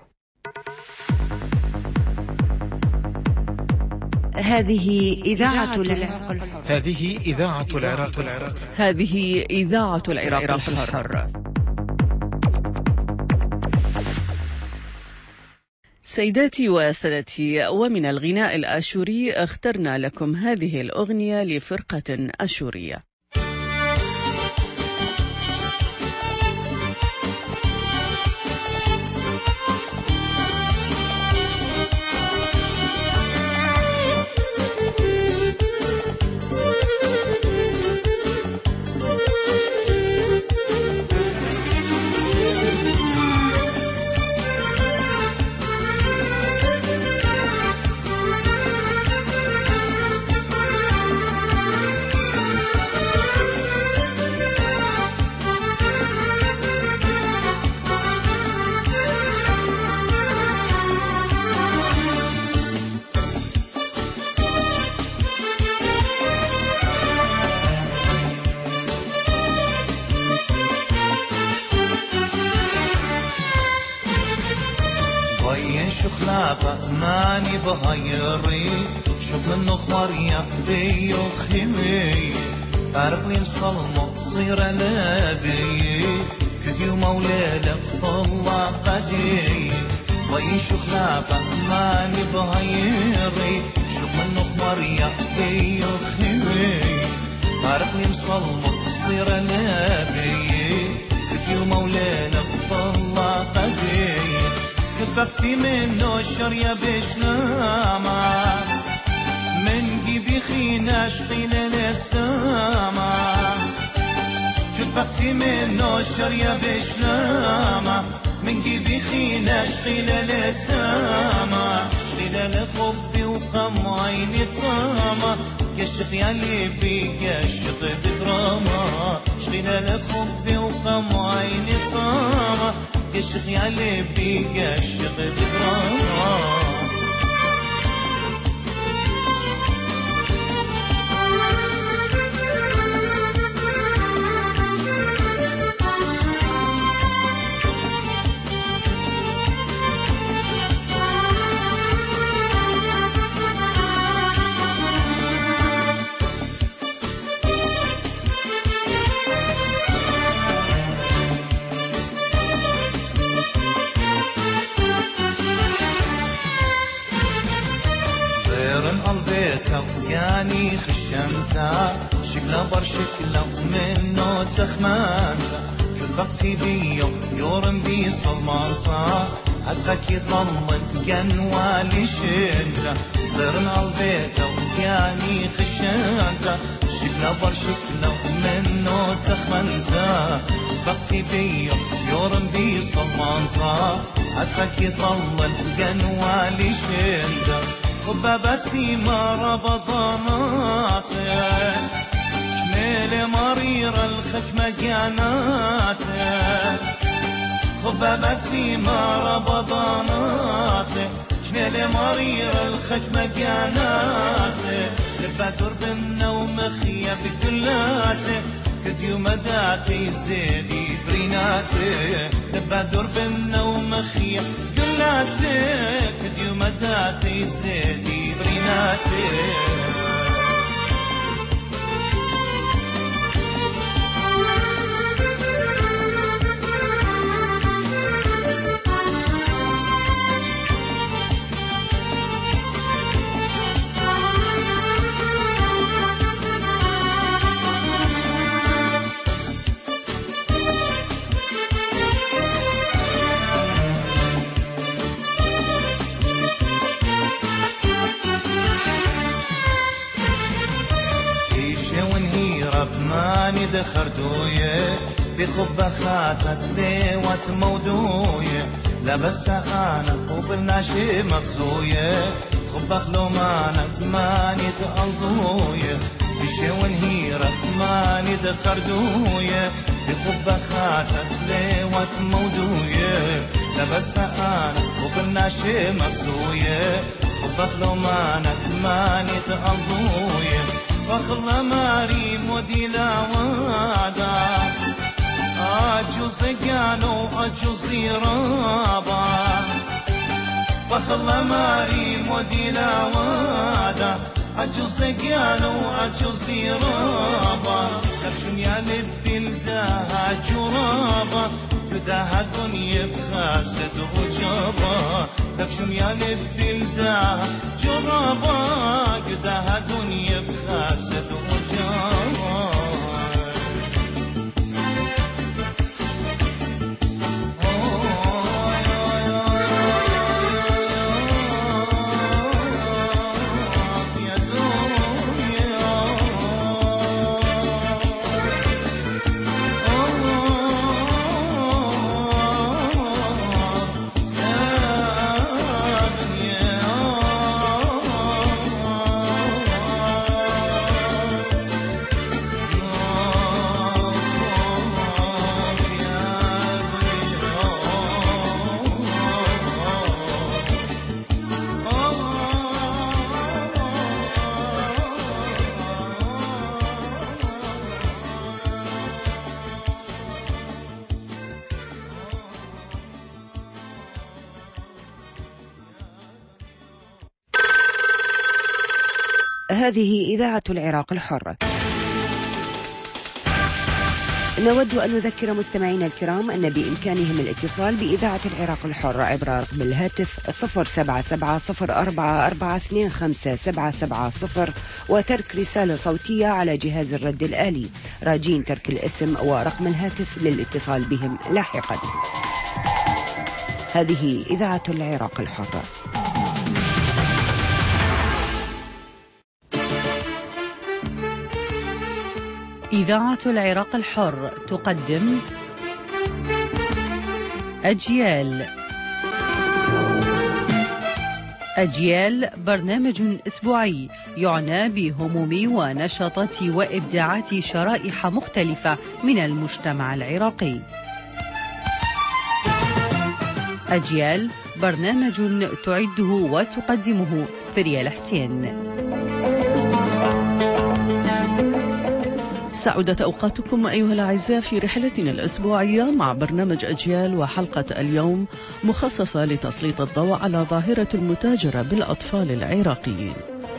هذه إذاعة العراق الحر. هذه إذاعة العراق الحر. هذه إذاعة العراق الحر. سيداتي وسادتي، ومن الغناء الآشوري اخترنا لكم هذه الأغنية لفرقة أشورية. ماني بهاي الريح شوف من نخمر يا بيوخيمي تعرف لي مصلمة صير نبي كل يوم وليلة طلع قدي ويشو خلافة ما نبهيري شوف من نخمر يا بيوخيمي تعرف لي مصلمة صير نبي كل يوم وليلة طلع قدي كذبتي منه شريا بشنامة من جيبي خينا شقيل للسما كذبتي منه شريا بشنامة من جيبي خينا شقيل للسما شقيل لحبي وقم عيني طامة كشق يالي بيك كشق بدراما شقيل لحبي وقم عيني طامة كشق يالي بيك كشق بدراما يعني خشمتا شكله برشكله منه تخمانتا كل وقتي بيو يورم بي صلمانتا عدخك يطلن جنوالي شنتا ضرن البيتا يعني خشمتا شكله برشكله منه تخمانتا وقتي بيو يورم بي صلمانتا عدخك يطلن جنوالي شنتا وبابسي ما ربضاناتي كميل مرير الخكمة جاناتي وبابسي ما ربضاناتي كميل مرير الخكمة جاناتي لبادور بالنوم خيا بكلاتي كد يوم داتي زيدي بريناتي لبادور بالنوم خيا بكلاتي كد يوم داتي زيدي بريناتي ماني دخردوية بخب خاتت ليوت مودوية لا بس أنا وبالناشي مقصوية خب خلومانك ماني تقلضوية بشون هيرك ماني دخردوية بخب خاتت ليوت مودوية لا بس أنا وبالناشي مقصوية خب خلومانك ماني تقلضوية فخلا ماري موديلا وادا أجوز قانو أجوز رابا فخلا ماري موديلا وادا أجوز قانو أجوز رابا كرشم يا لبي لداها جرابا يداها دنيا بخاسد وجابا كرشم يا لبي لداها جرابا يداها دنيا بخاسد وجابا هذه إذاعة العراق الحر. نود أن نذكر مستمعينا الكرام أن بإمكانهم الاتصال بإذاعة العراق الحر عبر رقم الهاتف 07704425770 وترك رسالة صوتية على جهاز الرد الآلي، راجين ترك الاسم ورقم الهاتف للاتصال بهم لاحقا. هذه إذاعة العراق الحر. إذاعة العراق الحر تقدم أجيال برنامج أسبوعي يعنى بهموم ونشاطات وإبداعات شرائح مختلفة من المجتمع العراقي. أجيال برنامج تعده وتقدمه فريال حسين. سعودت أوقاتكم أيها الأعزاء في رحلتنا الأسبوعية مع برنامج أجيال، وحلقة اليوم مخصصة لتسليط الضوء على ظاهرة المتاجرة بالأطفال العراقيين.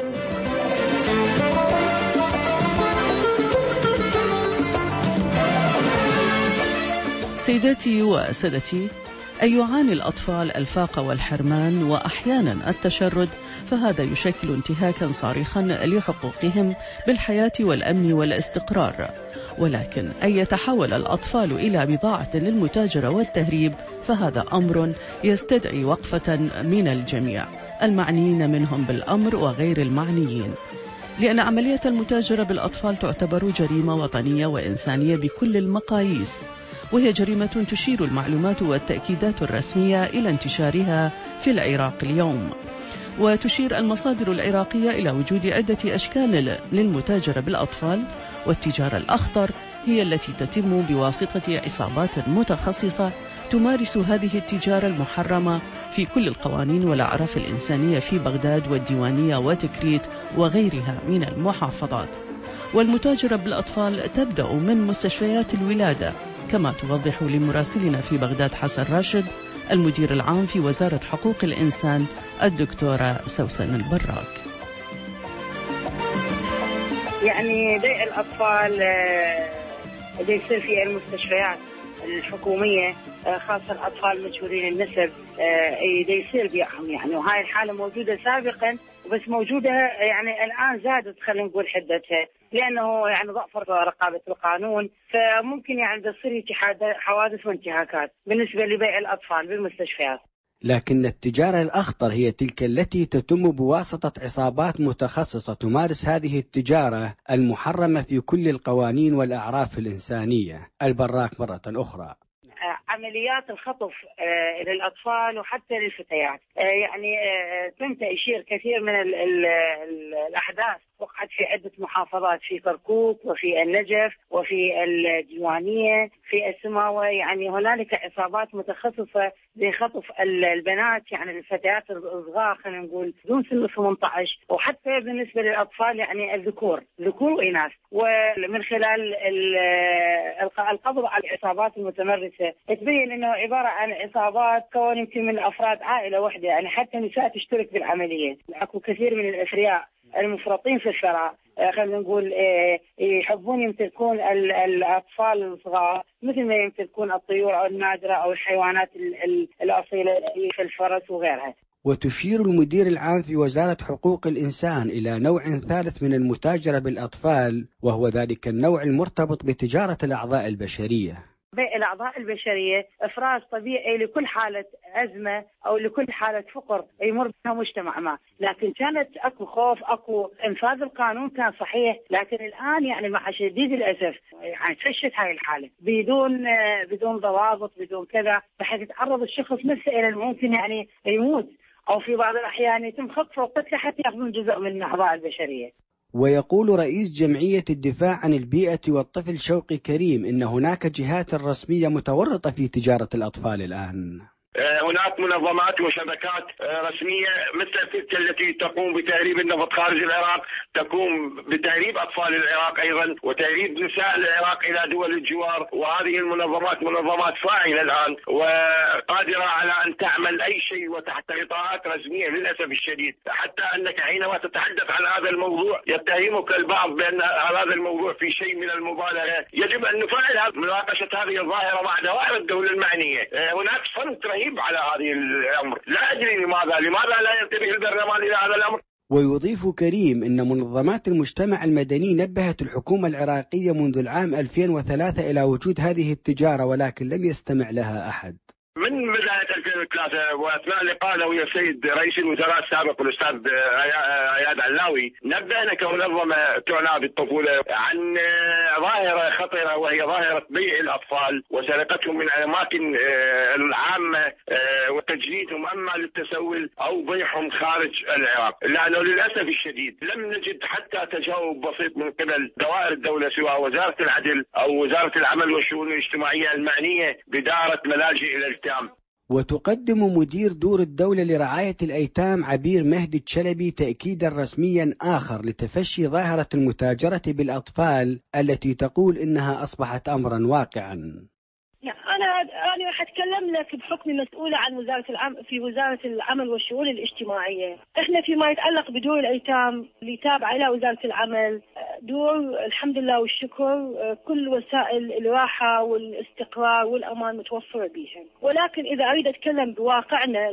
سيداتي وسادتي، أن يعاني الأطفال الفاقة والحرمان وأحيانا التشرد، فهذا يشكل انتهاكا صارخا لحقوقهم بالحياة والأمن والاستقرار. ولكن أن يتحول الأطفال إلى بضاعة للمتاجرة والتهريب، فهذا أمر يستدعي وقفة من الجميع، المعنيين منهم بالأمر وغير المعنيين، لأن عملية المتاجرة بالأطفال تعتبر جريمة وطنية وإنسانية بكل المقاييس، وهي جريمة تشير المعلومات والتأكيدات الرسمية إلى انتشارها في العراق اليوم. وتشير المصادر العراقية إلى وجود عدة أشكال للمتاجرة بالأطفال، والتجارة الأخطر هي التي تتم بواسطة عصابات متخصصة تمارس هذه التجارة المحرمة في كل القوانين والأعراف الإنسانية في بغداد والديوانية وتكريت وغيرها من المحافظات. والمتاجرة بالأطفال تبدأ من مستشفيات الولادة، كما توضح لمراسلنا في بغداد حسن راشد المدير العام في وزارة حقوق الإنسان الدكتورة سوسن البراك. يعني بيع الأطفال اللي يصير في المستشفيات الحكومية، خاصة الأطفال مجهولين النسب، يصير بيعهم يعني، وهاي الحالة موجودة سابقا، بس موجودة يعني الآن زادت، خلينا نقول حدتها، لأنه يعني ضعف رقابة القانون، فممكن يعني تصير حوادث وانتهاكات بالنسبة لبيع الأطفال بالمستشفيات. لكن التجارة الأخطر هي تلك التي تتم بواسطة عصابات متخصصة تمارس هذه التجارة المحرمة في كل القوانين والأعراف الإنسانية. البراك مرة أخرى. عمليات الخطف للأطفال وحتى للفتيات، يعني تم تأشير كثير من الأحداث وقعت في عدة محافظات، في كركوك وفي النجف وفي الديوانية في السماوة. يعني هنالك عصابات متخصصة لخطف البنات، يعني الفتيات الصغار، خلينا نقول دون سن 18، وحتى بالنسبة للأطفال يعني الذكور وإناث. ومن خلال القبض على العصابات المتمرسة تبين أنه عبارة عن عصابات كون يمكن من أفراد عائلة واحدة، يعني حتى نساء تشترك بالعملية. أكو كثير من الأثرياء المفرطين في الثراء، خلينا نقول يحبون يمتلكون الأطفال الصغار مثل ما يمتلكون الطيور أو النادرة أو الحيوانات الأصيلة في الفرس وغيرها. وتشير المدير العام في وزارة حقوق الإنسان إلى نوع ثالث من المتاجرة بالأطفال، وهو ذلك النوع المرتبط بتجارة الأعضاء البشرية. بيع الأعضاء البشرية إفراز طبيعي لكل حالة أزمة أو لكل حالة فقر يمر بها مجتمع ما، لكن كانت أكو خوف، أكو إنفاذ القانون كان صحيح، لكن الآن يعني مع شديد الأسف يعني تفشت هاي الحالة بدون ضوابط، بدون كذا، بحيث يتعرض الشخص نفسه إلى الممكن يعني يموت، أو في بعض الأحيان يتم خطفه وقتله حتى يأخذون جزء من الأعضاء البشرية. ويقول رئيس جمعية الدفاع عن البيئة والطفل شوقي كريم إن هناك جهات رسمية متورطة في تجارة الأطفال الآن. هناك منظمات وشبكات رسمية مثل تلك التي تقوم بتهريب النفط خارج العراق، تقوم بتهريب أطفال العراق أيضا وتهريب نساء العراق إلى دول الجوار. وهذه المنظمات منظمات فاعلة الآن وقادرة على أن تعمل أي شيء وتحت إطارات رسمية للأسف الشديد، حتى أنك حينما تتحدث عن هذا الموضوع يتهمك البعض بأن هذا الموضوع في شيء من المبالغة. يجب أن نفعل مناقشة هذه الظاهرة مع دوائر الدولة المعنية. هناك صمت رهيب على هذه الأمر، لا أدري لماذا لا ينتبه البرلمان إلى هذا الأمر. ويضيف كريم أن منظمات المجتمع المدني نبهت الحكومة العراقية منذ العام 2003 إلى وجود هذه التجارة ولكن لم يستمع لها أحد. من بداية 2003 وأثناء لقائنا ويا السيد رئيس الوزراء السابق الأستاذ اياد علاوي نبهنا كمنظمة تعنى بالطفولة عن ظاهرة خطرة وهي ظاهرة بيع الأطفال وسرقتهم من الأماكن العامة وتجنيدهم أما للتسول أو بيعهم خارج العراق، لأنه للأسف الشديد لم نجد حتى تجاوب بسيط من قبل دوائر الدولة سواء وزارة العدل أو وزارة العمل والشؤون الاجتماعية المعنية بدارة ملاجئ الأيتام. وتقدم مدير دور الدولة لرعاية الأيتام عبير مهدي الشلبي تأكيدا رسميا آخر لتفشي ظاهرة المتاجرة بالأطفال التي تقول إنها أصبحت أمرا واقعا. أنا راح أتكلم لك بحكم مسؤولة عن في وزارة العمل والشؤون الاجتماعية. إحنا فيما يتعلق بدور الأيتام اللي تابعة إلى وزارة العمل دور الحمد لله والشكر كل وسائل الراحة والاستقرار والأمان متوفرة بها، ولكن إذا أريد أتكلم بواقعنا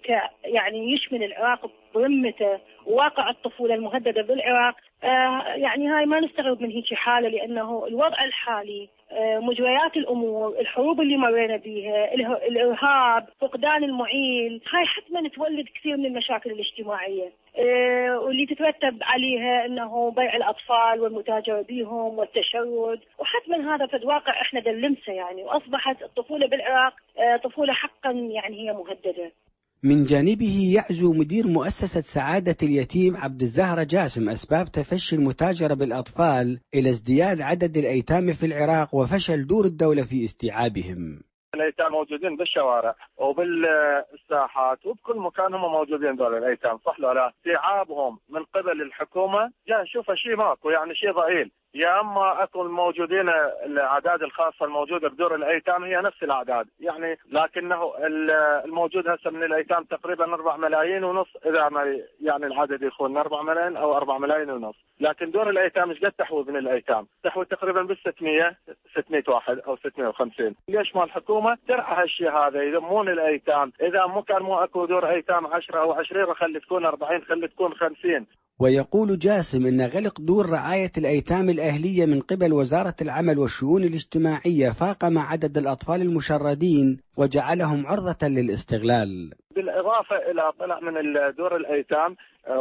يعني يشمل العراق برمته وواقع الطفولة المهددة بالعراق، يعني هاي ما نستغرب من هيك حالة، لأنه الوضع الحالي مجريات الأمور الحروب اللي مرينا بيها الإرهاب فقدان المعيل هاي حتما تولد كثير من المشاكل الاجتماعية واللي تترتب عليها أنه بيع الأطفال والمتاجرة بيهم والتشرد، وحتما هذا في الواقع إحنا دلمسه يعني، وأصبحت الطفولة بالعراق طفولة حقا يعني هي مهددة. من جانبه يعزو مدير مؤسسة سعادة اليتيم عبد الزهرة جاسم أسباب تفشي المتاجرة بالأطفال إلى ازدياد عدد الأيتام في العراق وفشل دور الدولة في استيعابهم. الأيتام موجودين بالشوارع وبالساحات وبكل مكان هم موجودين دول الأيتام، صح ولا لا؟ استيعابهم من قبل الحكومة نشوفه شيء ماكو، يعني شيء ضئيل. يا اما اكو الموجودين الاعداد الخاصه الموجوده بدور الايتام هي نفس الاعداد يعني، لكنه الموجود هسه من الايتام تقريبا 4 ملايين ونص، اذا ما يعني العدد يخون 4 ملايين او 4 ملايين ونص، لكن دور الايتام ايش قد تحوي من الايتام؟ تحوي تقريبا بال 600 واحد او 650. ليش ما الحكومه ترعى هالشيء هذا يذمون الايتام؟ اذا مو اكو دور ايتام 10 او 20 خلي تكون 40 خلي تكون 50. ويقول جاسم إن غلق دور رعاية الأيتام الأهلية من قبل وزارة العمل والشؤون الاجتماعية فاقم عدد الأطفال المشردين وجعلهم عرضة للاستغلال. بالإضافة إلى طلع من دور الأيتام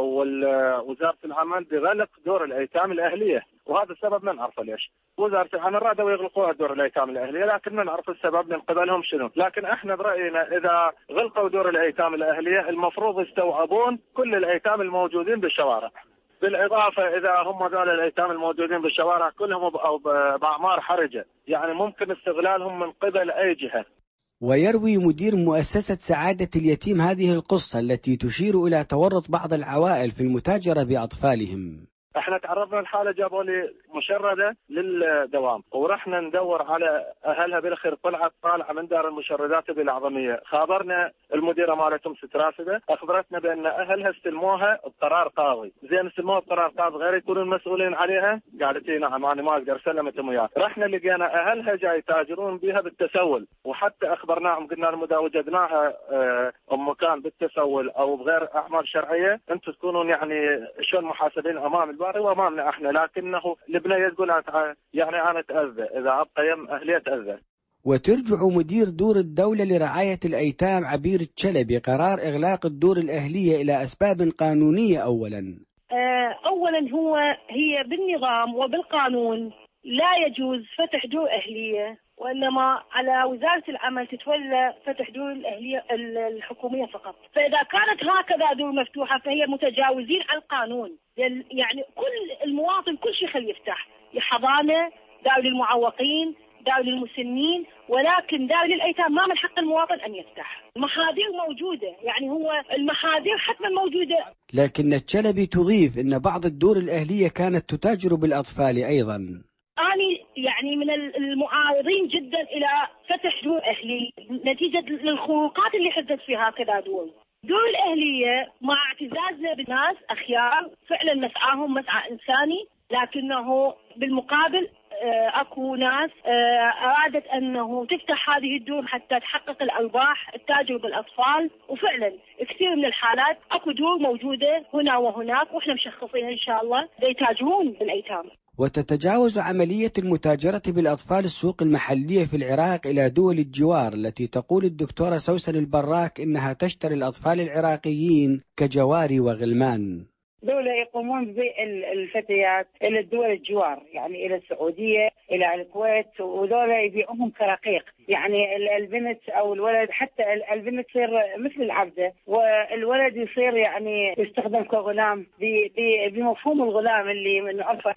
ووزارة العمل بغلق دور الأيتام الأهلية، وهذا السبب ما نعرفه ليش. وزارة العمل رادوا يغلقوها دور الأيتام الأهلية، لكن ما نعرف السبب من قبلهم شنو. لكن احنا برأينا إذا غلقوا دور الأيتام الأهلية المفروض يستوعبون كل الأيتام الموجودين بالشوارع. بالإضافة إذا هم ذول الأيتام الموجودين بالشوارع كلهم بأعمار حرجة، يعني ممكن استغلالهم من قبل أي جهة. ويروي مدير مؤسسة سعادة اليتيم هذه القصة التي تشير إلى تورط بعض العوائل في المتاجرة بأطفالهم. احنا تعرضنا لحالة جابوا لي مشردة للدوام ورحنا ندور على اهلها، بالاخير طالعة من دار المشردات بالأعظمية. خابرنا المديرة مالتهم ست رافدة اخبرتنا بان اهلها استلموها بقرار قاضي. زين استلموها بقرار قاضي غير يكونون مسؤولين عليها؟ قالت لي نعم انا ما اقدر سلمتهم وياه. رحنا لقينا اهلها جاي يتاجرون بها بالتسول، وحتى اخبرناهم قلنا لهم اذا وجدناها مكان بالتسول او بغير اعمال شرعية انتم تكونون يعني شلون محاسبين امام الباري وامامنا احنا. لكنه البنيه تقول يعني انا اتاذى اذا ابقى يم اهلي اتاذى. وترجع مدير دور الدولة لرعاية الأيتام عبير الشلبي قرار إغلاق الدور الأهلية إلى أسباب قانونية. أولا هي بالنظام وبالقانون لا يجوز فتح دور أهلية، وإنما على وزارة العمل تتولى فتح دور الأهلية الحكومية فقط. فإذا كانت هكذا دور مفتوحة فهي متجاوزين على القانون، يعني كل المواطن كل شيء خليه يفتح، حضانة، دار للمعوقين، دار للمسنين، ولكن دار للأيتام ما من حق المواطن أن يفتح. المحاذير موجودة، يعني هو المحاذير حتما موجودة. لكن الشلبي تضيف أن بعض الدور الأهلية كانت تتاجر بالأطفال أيضا. أنا يعني من المعارضين جدا إلى فتح دور أهلي نتيجة للخروقات اللي حدثت في هكذا دور الأهلية، مع اعتزازنا بالناس أخيار فعلا مسعاهم مسعى إنساني، لكنه بالمقابل اكو ناس ارادت انه تفتح هذه الدور حتى تحقق الارباح التاجر بالاطفال، وفعلا كثير من الحالات اكو دور موجوده هنا وهناك واحنا مشخصينها ان شاء الله يتاجرون بالايتام. وتتجاوز عملية المتاجرة بالأطفال السوق المحلية في العراق إلى دول الجوار، التي تقول الدكتورة سوسن البراك إنها تشتري الأطفال العراقيين كجواري وغلمان. دولة يقومون ببيع الفتيات إلى الدول الجوار، يعني إلى السعودية إلى الكويت، ودولة يبيعوهم كرقيق، يعني البنت أو الولد، حتى البنت تصير مثل العبدة والولد يصير يعني يستخدم كغلام بمفهوم الغلام اللي من عرفه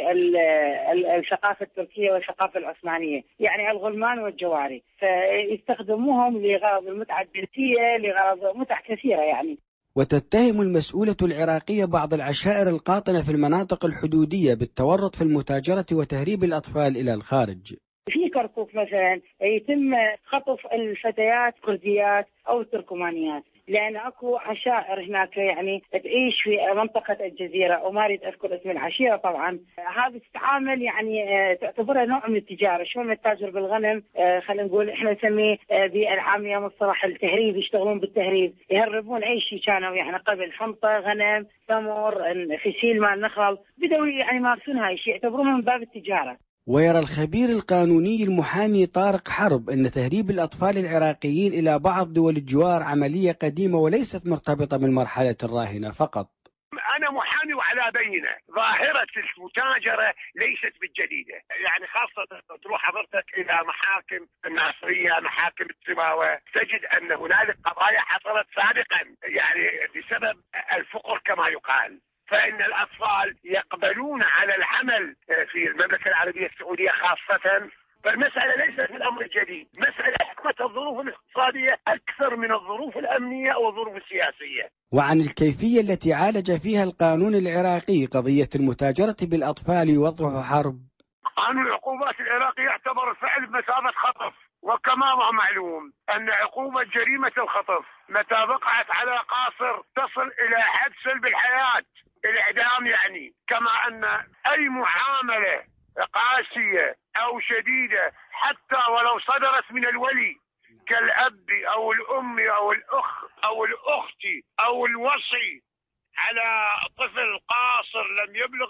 الثقافة التركية والثقافة العثمانية، يعني الغلمان والجواري، فيستخدموهم لغرض المتعة الجنسية، لغرض متع كثيرة يعني. وتتهم المسؤولة العراقية بعض العشائر القاطنة في المناطق الحدودية بالتورط في المتاجرة وتهريب الأطفال إلى الخارج. في كركوك مثلا يتم خطف الفتيات كرديات أو تركمانيات، لأن أكو عشائر هناك يعني تعيش في منطقة الجزيرة، وما أريد أذكر اسم العشيرة طبعا. هذه تتعامل يعني تعتبرها نوع من التجارة، شلون التاجر بالغنم، خلينا نقول إحنا نسميه بالعامية مصطلح التهريب، يشتغلون بالتهريب، يهربون أي شيء كانوا يعني قبل، حنطة، غنم، تمر، فسيل مال نخل، بدأوا يعني يمارسون هاي الشيء، يعتبرونه من باب التجارة. ويرى الخبير القانوني المحامي طارق حرب أن تهريب الأطفال العراقيين إلى بعض دول الجوار عملية قديمة وليست مرتبطة بالمرحلة الراهنة فقط. أنا محامي وعلى بينة، ظاهرة المتاجرة ليست بالجديدة، يعني خاصة تروح حضرتك إلى محاكم الناصرية، محاكم السماوة، تجد أن هنالك قضايا حصلت سابقا يعني بسبب الفقر كما يقال، فإن الأطفال يقبلون على العمل في المملكة العربية السعودية خاصة، فالمسألة ليست بالأمر الجديد، مسألة حكمة الظروف الاقتصادية أكثر من الظروف الأمنية أو الظروف السياسية. وعن الكيفية التي عالج فيها القانون العراقي قضية المتاجرة بالأطفال يوضح حرب: قانون العقوبات العراقي يعتبر الفعل بمثابة خطف، وكما هو معلوم أن عقوبة جريمة الخطف متى وقعت على قاصر تصل إلى حد سلب الحياة، الإعدام يعني، كما أن أي معاملة قاسية أو شديدة حتى ولو صدرت من الولي كالأب أو الأم أو الأخ أو الأخت أو الوصي على طفل قاصر لم يبلغ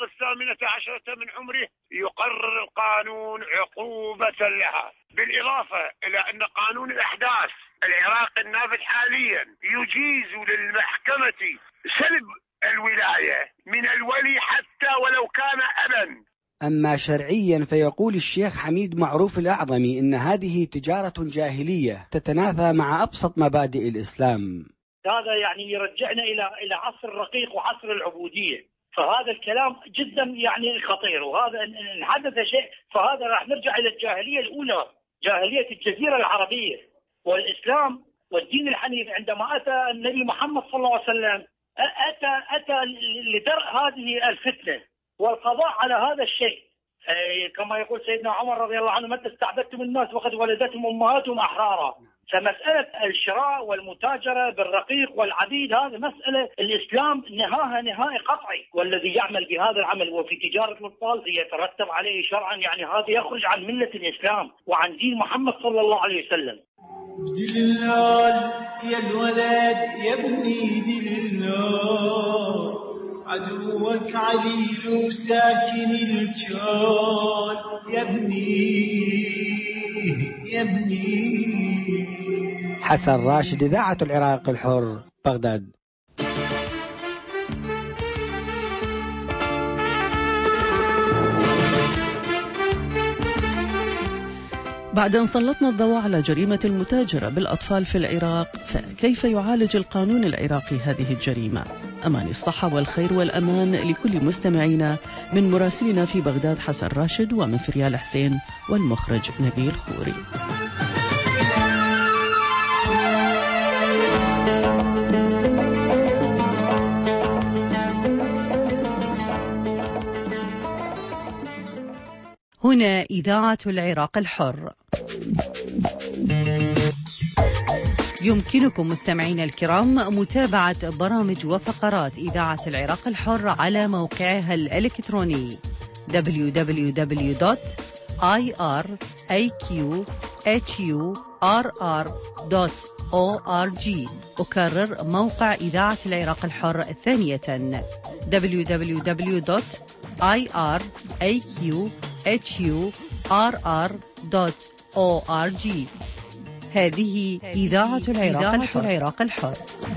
18 من عمره، يقرر القانون عقوبة لها. بالإضافة إلى أن قانون الأحداث العراقي النافذ حاليا يجيز للمحكمة سلب الولاية من الولي حتى ولو كان أبا. أما شرعيا فيقول الشيخ حميد معروف الأعظمي إن هذه تجارة جاهلية تتنافى مع أبسط مبادئ الإسلام. هذا يعني يرجعنا إلى عصر الرقيق وعصر العبودية، فهذا الكلام جدا يعني خطير، وهذا إن حدث شيء فهذا راح نرجع إلى الجاهلية الأولى، جاهلية الجزيرة العربية. والإسلام والدين الحنيف عندما أتى النبي محمد صلى الله عليه وسلم أتى لدرء هذه الفتنة والقضاء على هذا الشيء، كما يقول سيدنا عمر رضي الله عنه: متى استعبدتم الناس وقد ولدتهم أمهاتهم أحرارا. فمسألة الشراء والمتاجرة بالرقيق والعبيد هذه مسألة الإسلام نهاها نهائي قطعي، والذي يعمل بهذا العمل وفي تجارة الأطفال يترتب عليه شرعا، يعني هذا يخرج عن ملة الإسلام وعن دين محمد صلى الله عليه وسلم. دلال يا الولد يا ابني دلال، عدوك عليل وساكن الجول، يا ابني يا ابني. حسن راشد، إذاعة العراق الحر، بغداد. بعد أن سلطنا الضوء على جريمة المتاجرة بالأطفال في العراق، فكيف يعالج القانون العراقي هذه الجريمة؟ أمان الصحة والخير والأمان لكل مستمعينا من مراسلنا في بغداد حسن راشد، ومن فريال حسين، والمخرج نبيل خوري. هنا إذاعة العراق الحر. يمكنكم مستمعينا الكرام متابعة برامج وفقرات إذاعة العراق الحر على موقعها الإلكتروني www.iraqhurr.org. أكرر موقع إذاعة العراق الحر ثانية www.iraqhurr.org. هذه إذاعة العراق الحر.